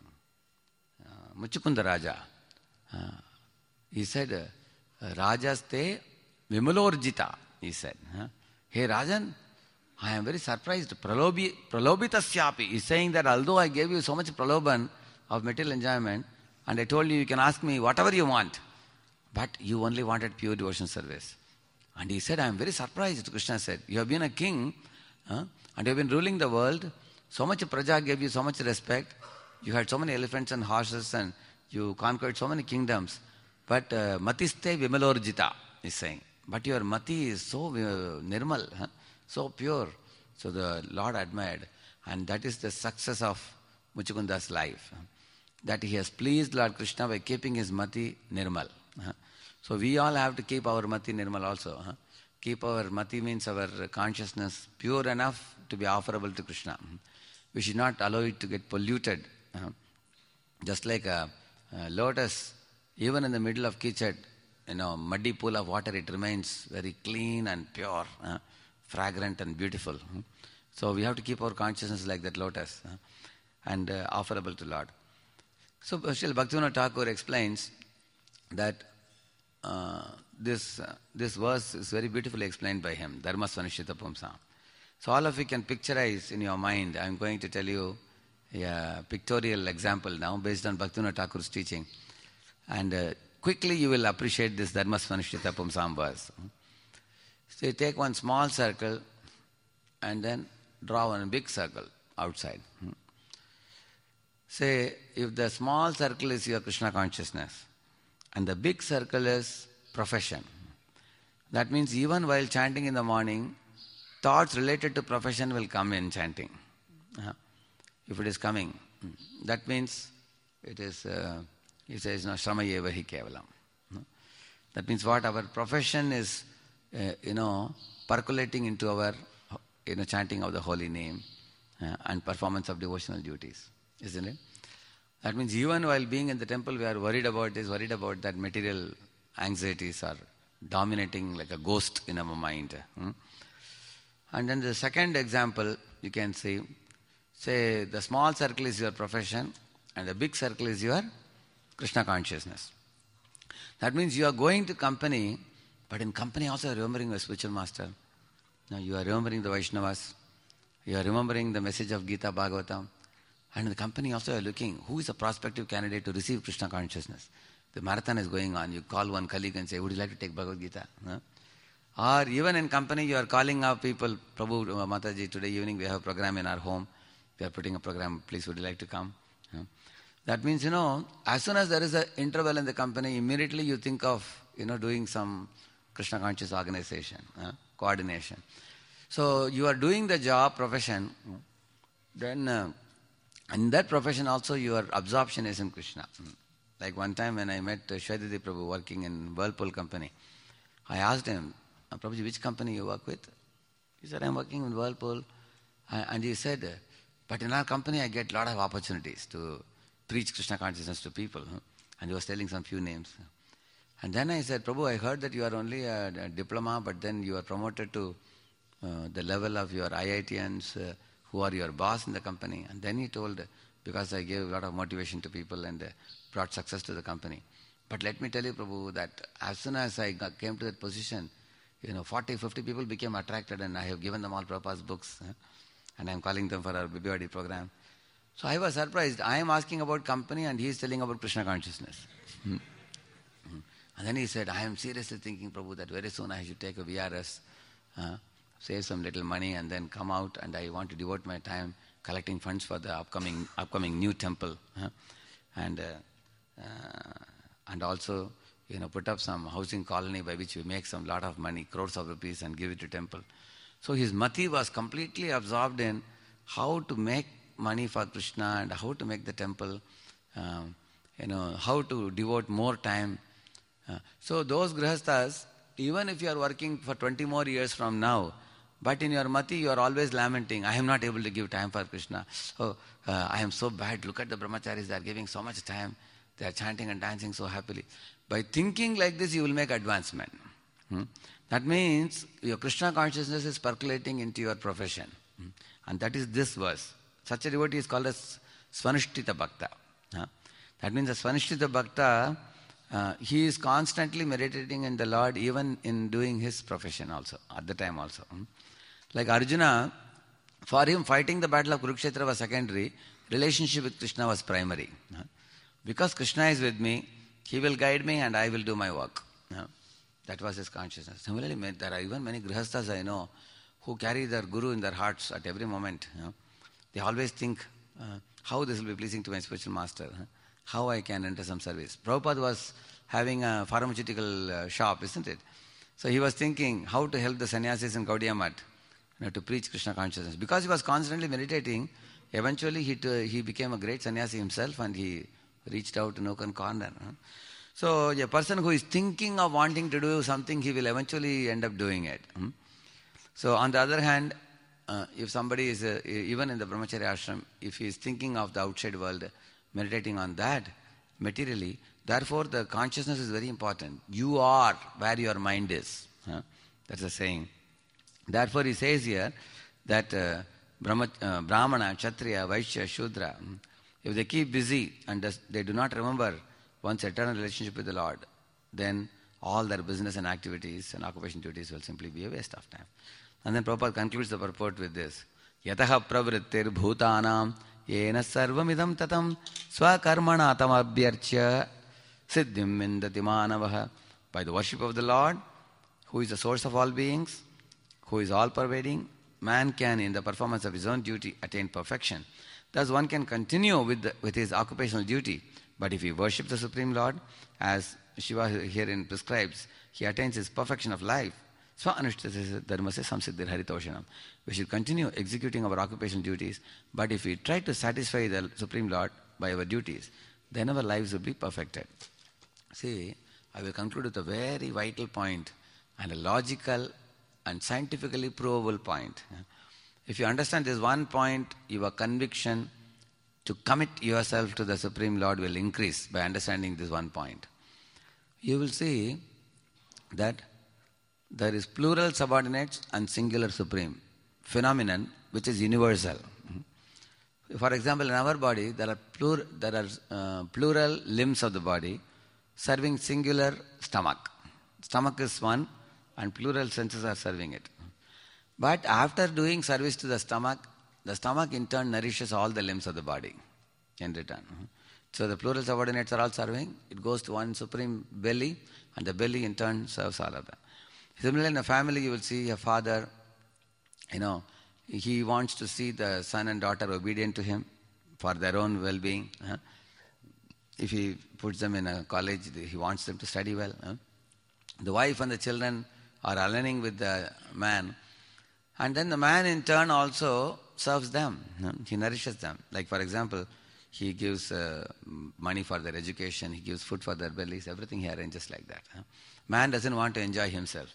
Speaker 1: uh, uh, Muchukunda Raja, uh, he said, Rajaste Vimalorjita. He said, huh? Hey Rajan, I am very surprised. Pralobi, pralobitasyapi. He's saying that although I gave you so much praloban of material enjoyment, and I told you you can ask me whatever you want, but you only wanted pure devotion service. And he said, I am very surprised. Krishna said, you have been a king, huh? And you have been ruling the world. So much praja gave you so much respect. You had so many elephants and horses, and you conquered so many kingdoms. But uh, matiste vimalorjita, he's saying. But your mati is so uh, nirmal, huh? So pure. So the Lord admired. And that is the success of Muchukunda's life. Huh? That he has pleased Lord Krishna by keeping his mati nirmal. Huh? So we all have to keep our mati nirmal also. Huh? Keep our mati means our consciousness pure enough to be offerable to Krishna. We should not allow it to get polluted. Huh? Just like a, a lotus, even in the middle of Kichad, you know, muddy pool of water, it remains very clean and pure, uh, fragrant and beautiful. So we have to keep our consciousness like that lotus uh, and uh, offerable to Lord. So Srila Bhaktivinoda Thakur explains that uh, this uh, this verse is very beautifully explained by him, Dharma Svanishita Pumsam. So all of you can picturize in your mind. I am going to tell you a pictorial example now based on Bhaktivinoda Thakur's teaching. And uh, quickly you will appreciate this Dharma Svanishita Pumsam verse. So you take one small circle and then draw one big circle outside. Say, if the small circle is your Krishna consciousness and the big circle is profession, that means even while chanting in the morning, thoughts related to profession will come in chanting. Uh, if it is coming, that means it is, uh, he says, no, shrama eva hi kevalam. That means what? Our profession is, uh, you know, percolating into our, you know, chanting of the holy name uh, and performance of devotional duties, isn't it? That means even while being in the temple, we are worried about this, worried about that material anxieties are dominating like a ghost in our mind. Hmm? And then the second example, you can see, say the small circle is your profession and the big circle is your Krishna consciousness. That means you are going to company, but in company also you are remembering the spiritual master. Now you are remembering the Vaishnavas, you are remembering the message of Gita Bhagavatam, and in the company also you are looking who is a prospective candidate to receive Krishna consciousness. The marathon is going on, you call one colleague and say, would you like to take Bhagavad Gita? Huh? Or even in company you are calling up people, Prabhu, Mataji, today evening we have a program in our home, we are putting a program, please would you like to come? Huh? That means, you know, as soon as there is an interval in the company, immediately you think of, you know, doing some Krishna conscious organization, uh, coordination. So you are doing the job, profession, then uh, in that profession also your absorption is in Krishna. Like one time when I met uh, Shwedidi Prabhu working in Whirlpool company, I asked him, Prabhuji, which company you work with? He said, I'm working in Whirlpool. Uh, and he said, but in our company I get a lot of opportunities to preach Krishna consciousness to people. Huh? And he was telling some few names. And then I said, Prabhu, I heard that you are only a, a diploma, but then you are promoted to uh, the level of your I I T Ns uh, who are your boss in the company. And then he told, because I gave a lot of motivation to people and uh, brought success to the company. But let me tell you, Prabhu, that as soon as I got, came to that position, you know, forty, fifty people became attracted and I have given them all Prabhupada's books. Huh? And I am calling them for our B B O D program. So I was surprised. I am asking about company and he is telling about Krishna consciousness. Hmm. Hmm. And then he said, I am seriously thinking, Prabhu, that very soon I should take a V R S, uh, save some little money and then come out and I want to devote my time collecting funds for the upcoming upcoming new temple. Uh, and uh, uh, and also, you know, put up some housing colony by which we make some lot of money, crores of rupees and give it to temple. So his mati was completely absorbed in how to make money for Krishna and how to make the temple, um, you know, how to devote more time. Uh, so those grihasthas, even if you are working for twenty more years from now, but in your mati you are always lamenting, I am not able to give time for Krishna. Oh, uh, I am so bad. Look at the brahmacharis, they are giving so much time. They are chanting and dancing so happily. By thinking like this, you will make advancement. Hmm? That means your Krishna consciousness is percolating into your profession. Hmm? And that is this verse. Such a devotee is called as Svanushtita Bhakta. Huh? That means a Svanushtita Bhakta, uh, he is constantly meditating in the Lord even in doing his profession also, at the time also. Hmm? Like Arjuna, for him fighting the battle of Kurukshetra was secondary, relationship with Krishna was primary. Huh? Because Krishna is with me, he will guide me and I will do my work. Huh? That was his consciousness. Similarly, there are even many grihasthas I know who carry their guru in their hearts at every moment. You know? They always think, uh, how this will be pleasing to my spiritual master, huh? How I can enter some service. Prabhupada was having a pharmaceutical uh, shop, isn't it? So he was thinking how to help the sannyasis in Gaudiya Math, you know, to preach Krishna consciousness. Because he was constantly meditating, eventually he, t- he became a great sannyasi himself and he reached out to nook and corner. Huh? So a person who is thinking of wanting to do something, he will eventually end up doing it. Hmm? So on the other hand, uh, if somebody is, uh, even in the brahmacharya ashram, if he is thinking of the outside world, meditating on that materially, therefore the consciousness is very important. You are where your mind is. Huh? That's the saying. Therefore he says here that uh, Brahma, uh, Brahmana, Kshatriya, Vaishya, Shudra, if they keep busy and does, they do not remember one's eternal relationship with the Lord, then all their business and activities and occupation duties will simply be a waste of time. And then Prabhupada concludes the purport with this. Yataha pravrittir bhutanam yena sarvamidam tatam swakarmana tamabhyarchya siddhim mindati manavaha. By the worship of the Lord, who is the source of all beings, who is all-pervading, man can, in the performance of his own duty, attain perfection. Thus one can continue with, the, with his occupational duty, but if he worships the Supreme Lord, as Shiva herein prescribes, he attains his perfection of life. Swa anushtasya dharmasya samsiddhir haritoshanam. We should continue executing our occupational duties, but if we try to satisfy the Supreme Lord by our duties, then our lives will be perfected. See, I will conclude with a very vital point and a logical and scientifically provable point. If you understand this one point, your conviction to commit yourself to the Supreme Lord will increase by understanding this one point. You will see that there is plural subordinates and singular supreme phenomenon which is universal. For example, in our body, there are, plur, there are uh, plural limbs of the body serving singular stomach. Stomach is one and plural senses are serving it. But after doing service to the stomach, the stomach in turn nourishes all the limbs of the body in return. So the plural subordinates are all serving. It goes to one supreme belly, and the belly in turn serves all of them. Similarly, in a family, you will see a father, you know, he wants to see the son and daughter obedient to him for their own well-being. If he puts them in a college, he wants them to study well. The wife and the children are aligning with the man. And then the man in turn also serves them. He nourishes them. Like for example, he gives uh, money for their education, he gives food for their bellies, everything he arranges like that. Man doesn't want to enjoy himself.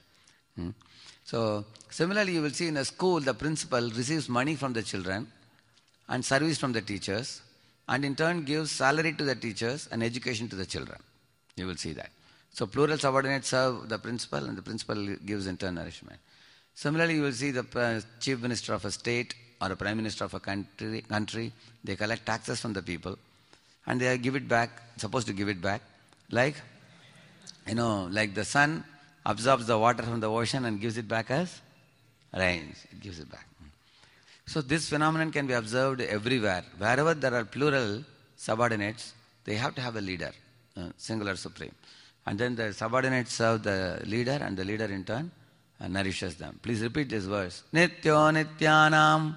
Speaker 1: So similarly, you will see in a school, the principal receives money from the children and service from the teachers, and in turn gives salary to the teachers and education to the children. You will see that. So plural subordinates serve the principal, and the principal gives in turn nourishment. Similarly, you will see the chief minister of a state or a prime minister of a country, country, they collect taxes from the people and they give it back, supposed to give it back. Like, you know, like the sun absorbs the water from the ocean and gives it back as rain. It gives it back. So this phenomenon can be observed everywhere. Wherever there are plural subordinates, they have to have a leader, uh, singular supreme. And then the subordinates serve the leader, and the leader in turn uh, nourishes them. Please repeat this verse. Nityo nityanam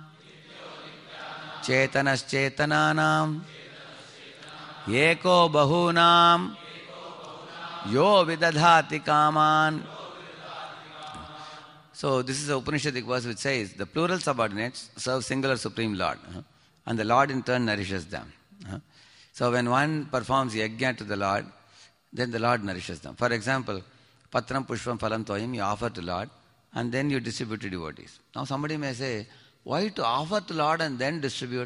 Speaker 1: chetanas chetananam eko bahunam yo vidadhati kaman. So this is a Upanishadic verse which says the plural subordinates serve singular Supreme Lord, uh, and the Lord in turn nourishes them. Uh. So when one performs yajna to the Lord, then the Lord nourishes them. For example, patram pushpam phalam toyam, you offer to Lord and then you distribute to devotees. Now somebody may say, why to offer to Lord and then distribute?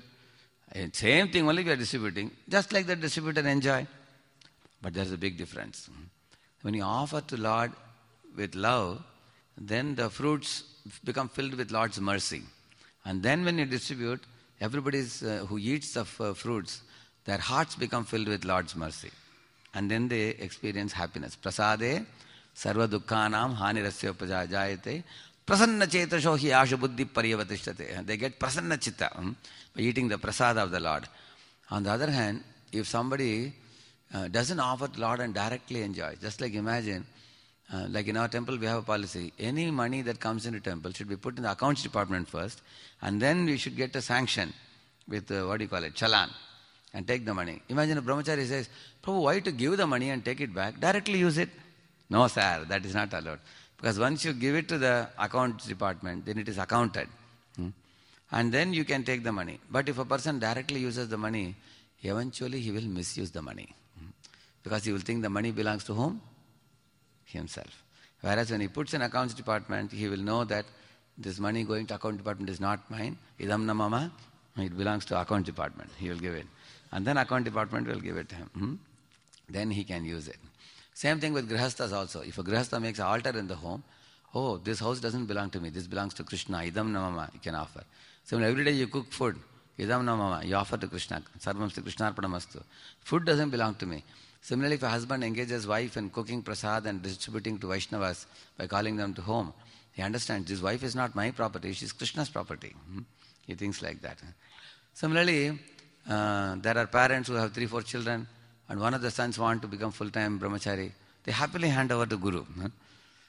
Speaker 1: Same thing only we are distributing, just like the distribute and enjoy. But there is a big difference. When you offer to Lord with love, then the fruits become filled with Lord's mercy. And then when you distribute, everybody uh, who eats the uh, fruits, their hearts become filled with Lord's mercy. And then they experience happiness. Prasade sarva dukkhanam hanirasya upajayate prasanna chetasho hi asha buddhi paryavatishtate. They get prasanna chitta hmm, by eating the prasada of the Lord. On the other hand, if somebody uh, doesn't offer to Lord and directly enjoy, just like imagine, uh, like in our temple we have a policy, any money that comes into temple should be put in the accounts department first, and then we should get a sanction with, uh, what do you call it, chalan, and take the money. Imagine a brahmachari says, Prabhu, why to give the money and take it back? Directly use it. No, sir, that is not allowed. Because once you give it to the accounts department, then it is accounted. Hmm? And then you can take the money. But if a person directly uses the money, eventually he will misuse the money. Hmm? Because he will think the money belongs to whom? Himself. Whereas when he puts in accounts department, he will know that this money going to account department is not mine. Idam na mama, it belongs to account department. He will give it. And then account department will give it to him. Hmm? Then he can use it. Same thing with grihasthas also. If a grihastha makes an altar in the home, oh, this house doesn't belong to me. This belongs to Krishna. Idam na mama, you can offer. So every day you cook food. Idam na mama, you offer to Krishna. Sarvam sti Krishnarpanamastu. Food doesn't belong to me. Similarly, if a husband engages wife in cooking prasad and distributing to Vaishnavas by calling them to home, he understands this wife is not my property, she is Krishna's property. Hmm? He thinks like that. Similarly, uh, there are parents who have three, four children, and one of the sons want to become full-time brahmachari. They happily hand over to Guru. Hmm?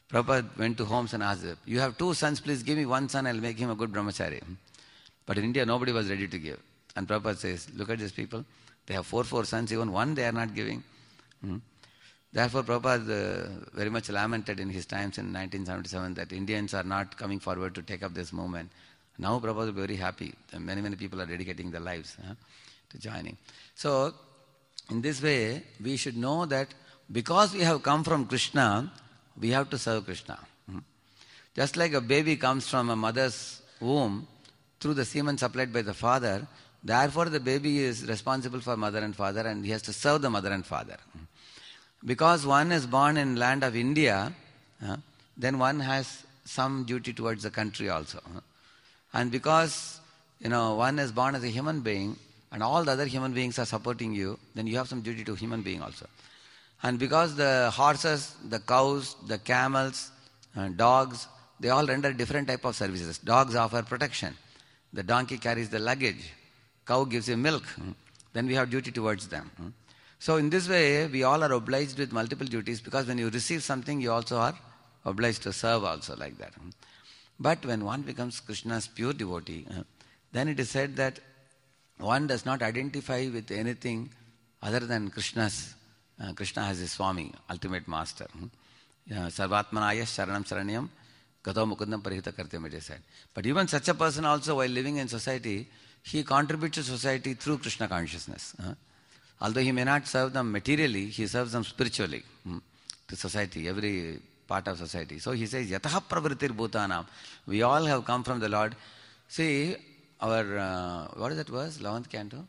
Speaker 1: Prabhupada went to homes and asked, you have two sons, please give me one son, I'll make him a good brahmachari. But in India, nobody was ready to give. And Prabhupada says, look at these people. They have four, four sons, even one they are not giving. Hmm? Therefore, Prabhupada uh, very much lamented in his times in nineteen seventy-seven that Indians are not coming forward to take up this movement. Now Prabhupada is very happy. Many, many people are dedicating their lives huh, to joining. So, in this way, we should know that because we have come from Krishna, we have to serve Krishna. Hmm? Just like a baby comes from a mother's womb through the semen supplied by the father, therefore the baby is responsible for mother and father and he has to serve the mother and father. Because one is born in land of India, uh, then one has some duty towards the country also. Uh. And because you know one is born as a human being and all the other human beings are supporting you, then you have some duty to human being also. And because the horses, the cows, the camels, uh, dogs, they all render different type of services. Dogs offer protection. The donkey carries the luggage. Cow gives you milk. Then we have duty towards them. So in this way, we all are obliged with multiple duties because when you receive something, you also are obliged to serve also like that. But when one becomes Krishna's pure devotee, then it is said that one does not identify with anything other than Krishna's. Uh, Krishna has his Swami, ultimate master. Sarvatmanaya sharanam saranyam gato mukundam parihita kartyam, it is said. But even such a person also, while living in society, he contributes to society through Krishna consciousness. Uh, although he may not serve them materially, he serves them spiritually hmm, to society, every part of society. So he says, yataha pravritir bhutanam. We all have come from the Lord. See, our, uh, what is that verse? eleventh canto.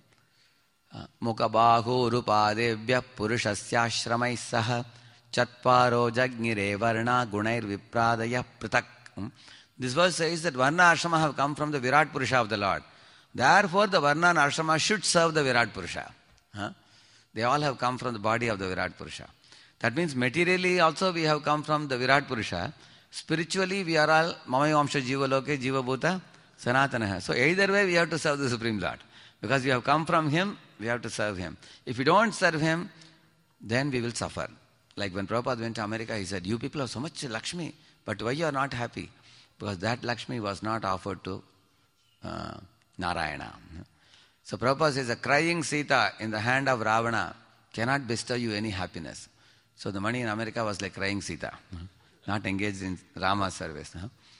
Speaker 1: Mukha bahu rupadevya purushasya saha chatparo jagnire varna gunair vipradaya pratak. This verse says that varna ashrama have come from the Virat Purusha of the Lord. Therefore, the varna and ashrama should serve the Virat Purusha. Huh? They all have come from the body of the Virat Purusha. That means materially also we have come from the Virat Purusha. Spiritually we are all Mamayamsha Jiva Loke Jiva Bhuta Sanatana. So either way we have to serve the Supreme Lord. Because we have come from Him, we have to serve Him. If we don't serve Him, then we will suffer. Like when Prabhupada went to America, he said, you people have so much Lakshmi, but why you are not happy? Because that Lakshmi was not offered to uh, Narayana. So Prabhupada says, a crying Sita in the hand of Ravana cannot bestow you any happiness. So the money in America was like crying Sita, not engaged in Rama's service.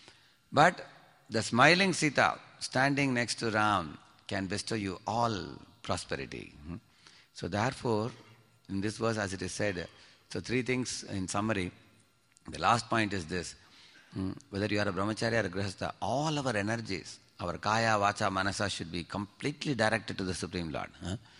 Speaker 1: But the smiling Sita standing next to Ram can bestow you all prosperity. So therefore, in this verse as it is said, so three things in summary. The last point is this, whether you are a brahmachari or a grihastha, all our energies, our kaya, vacha, manasa should be completely directed to the Supreme Lord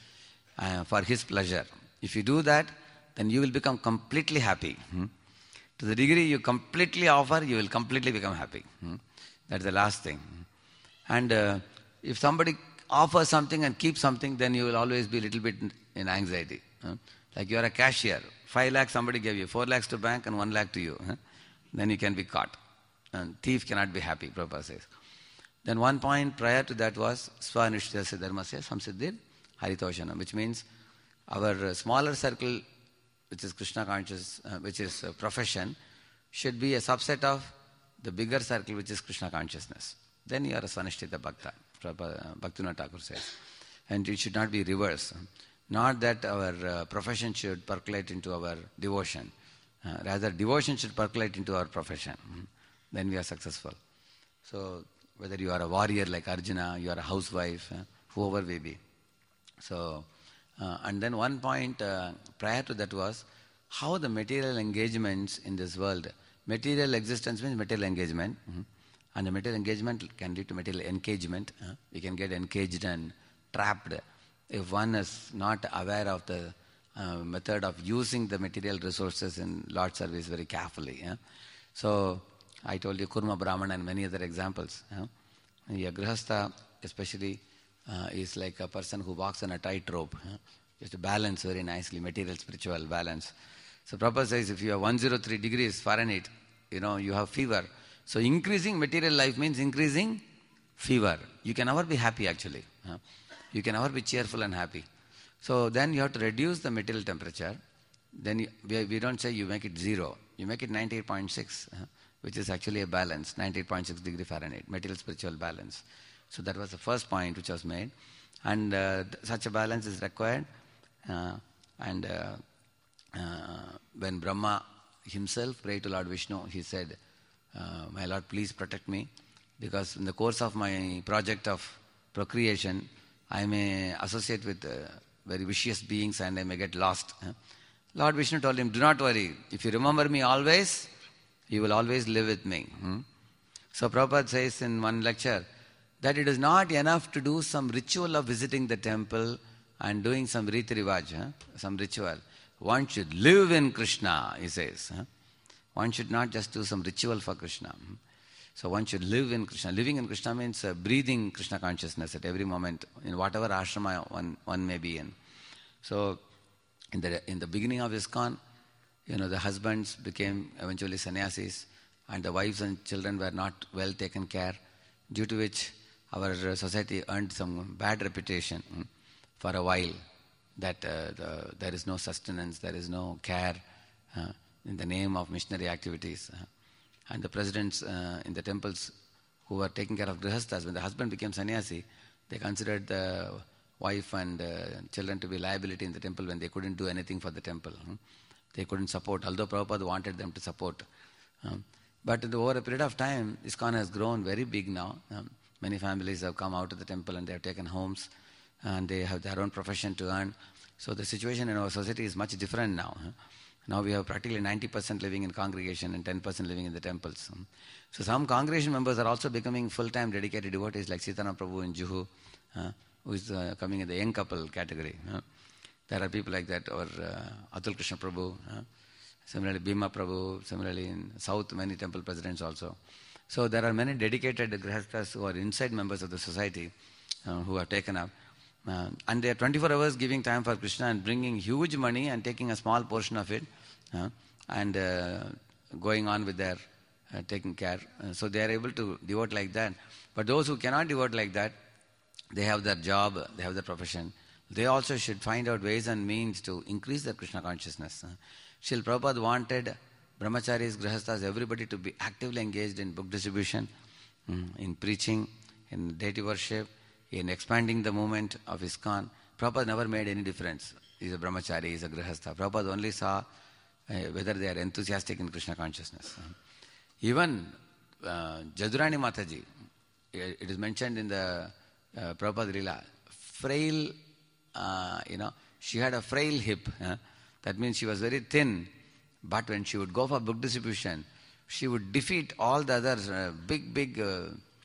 Speaker 1: uh, for His pleasure. If you do that, then you will become completely happy. To the degree you completely offer, you will completely become happy. That's the last thing. And uh, if somebody offers something and keeps something, then you will always be a little bit in anxiety. Huh? Like you are a cashier. Five lakhs somebody gave you, four lakhs to bank and one lakh to you. Huh? Then you can be caught. And thief cannot be happy, Prabhupada says. Then one point prior to that was Swanishtasya Dharmasya Samsiddhir Haritoshanam, which means our smaller circle, which is Krishna conscious, uh, which is uh, profession, should be a subset of the bigger circle, which is Krishna consciousness. Then you are a Swanishtita Bhakta, Bhaktivinoda Thakur says. And it should not be reverse. Not that our uh, profession should percolate into our devotion. Uh, rather, devotion should percolate into our profession. Then we are successful. So, whether you are a warrior like Arjuna, you are a housewife, uh, whoever we be. So, uh, and then one point uh, prior to that was how the material engagements in this world, material existence means material engagement. Mm-hmm. And the material engagement can lead to material engagement. Uh, we can get engaged and trapped if one is not aware of the uh, method of using the material resources in Lord service very carefully. Yeah? So, I told you Kurma Brahmana and many other examples. Yeah? A grihastha especially uh, is like a person who walks on a tightrope. Yeah? Just to balance very nicely, material, spiritual balance. So Prabhupada says if you have one hundred three degrees Fahrenheit, you know, you have fever. So increasing material life means increasing fever. You can never be happy actually. You can never be cheerful and happy. So then you have to reduce the material temperature then you, we, we don't say you make it zero. You make it ninety-eight point six, uh, which is actually a balance, ninety-eight point six degree Fahrenheit, material-spiritual balance. So that was the first point which was made. And uh, th- such a balance is required. Uh, and uh, uh, when Brahma himself prayed to Lord Vishnu, he said, uh, my Lord, please protect me, because in the course of my project of procreation, I may associate with uh, very vicious beings and I may get lost. Uh, Lord Vishnu told him, do not worry. If you remember me always, you will always live with me. Hmm? So Prabhupada says in one lecture that it is not enough to do some ritual of visiting the temple and doing some riti rivaj, huh? some ritual. One should live in Krishna, he says. Huh? One should not just do some ritual for Krishna. So one should live in Krishna. Living in Krishna means uh, breathing Krishna consciousness at every moment, in whatever ashrama one, one may be in. So in the in the beginning of ISKCON, you know, the husbands became eventually sannyasis, and the wives and children were not well taken care, due to which our society earned some bad reputation hmm, for a while, that uh, the, there is no sustenance, there is no care uh, in the name of missionary activities. Uh, and the presidents uh, in the temples who were taking care of grihasthas, when the husband became sannyasi, they considered the wife and uh, children to be liability in the temple when they couldn't do anything for the temple. Hmm. They couldn't support, although Prabhupada wanted them to support. Um, but over a period of time, ISKCON has grown very big now. Um, many families have come out of the temple and they have taken homes and they have their own profession to earn. So the situation in our society is much different now. Huh? Now we have practically ninety percent living in congregation and ten percent living in the temples. Um, so some congregation members are also becoming full-time dedicated devotees, like Sitana Prabhu in Juhu, uh, who is uh, coming in the young couple category. Huh? There are people like that, or uh, Atul Krishna Prabhu, uh, similarly Bhima Prabhu, similarly in South, many temple presidents also. So there are many dedicated grihasthas who are inside members of the society uh, who have taken up. Uh, and they are twenty-four hours giving time for Krishna and bringing huge money and taking a small portion of it uh, and uh, going on with their uh, taking care. Uh, so they are able to devote like that. But those who cannot devote like that, they have their job, they have their profession. They also should find out ways and means to increase their Krishna consciousness. Uh, Srila Prabhupada wanted brahmacharis, grihasthas, everybody to be actively engaged in book distribution, um, in preaching, in deity worship, in expanding the movement of ISKCON. Prabhupada never made any difference. He's a brahmachari, he's a grihastha. Prabhupada only saw uh, whether they are enthusiastic in Krishna consciousness. Uh, even uh, Jadurani Mataji, it is mentioned in the uh, Prabhupada Leela, frail, uh, you know, she had a frail hip. Uh, that means she was very thin. But when she would go for book distribution, she would defeat all the other uh, big, big, uh,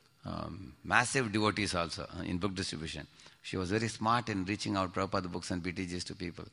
Speaker 1: um, massive devotees also uh, in book distribution. She was very smart in reaching out Prabhupada books and B T Gs to people.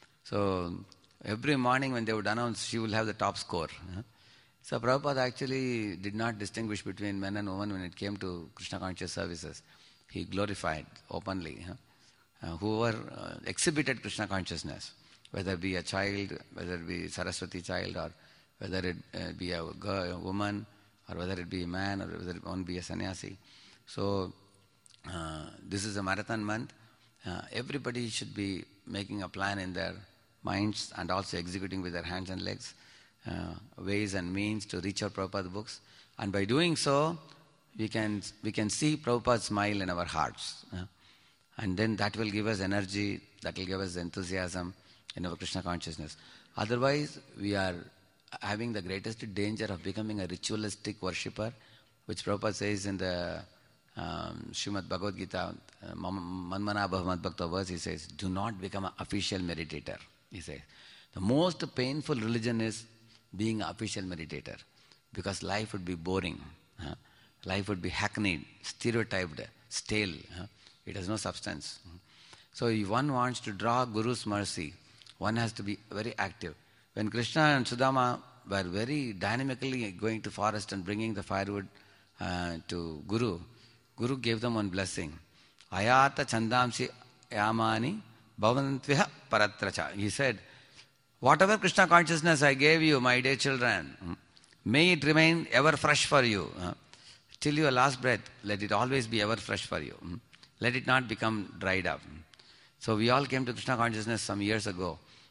Speaker 1: So every morning when they would announce, she will have the top score. Uh, so Prabhupada actually did not distinguish between men and women when it came to Krishna conscious services. He glorified openly uh, uh, whoever uh, exhibited Krishna consciousness, whether it be a child, whether it be Saraswati child, or whether it uh, be a, girl, a woman, or whether it be a man, or whether it won't be a sannyasi. So uh, this is a marathon month. Uh, everybody should be making a plan in their minds and also executing with their hands and legs, uh, ways and means to reach out Prabhupada books. And by doing so, we can we can see Prabhupada's smile in our hearts. Uh, and then that will give us energy, that will give us enthusiasm in our Krishna consciousness. Otherwise, we are having the greatest danger of becoming a ritualistic worshipper, which Prabhupada says in the um, Srimad Bhagavad Gita, uh, Manmana Bhavat Bhakta verse, he says, do not become an official meditator. He says, the most painful religion is being an official meditator, because life would be boring. Huh? Life would be hackneyed, stereotyped, stale. Huh? It has no substance. So if one wants to draw Guru's mercy, one has to be very active. When Krishna and Sudama were very dynamically going to forest and bringing the firewood uh, to Guru, Guru gave them one blessing. Ayata chandamsi yamani bhavantvya paratracha. He said, whatever Krishna consciousness I gave you, my dear children, may it remain ever fresh for you. Till your last breath, let it always be ever fresh for you. Let it not become dried up. So we all came to Krishna consciousness some years ago.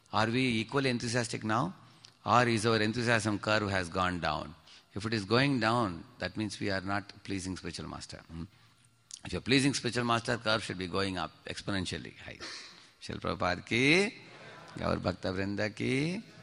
Speaker 1: Are we equally enthusiastic now? Or is our enthusiasm curve has gone down? If it is going down, that means we are not pleasing spiritual master. Hmm? If you are pleasing spiritual master, curve should be going up exponentially high. Srila Prabhupada ki, Gaur Bhakta Vrinda ki,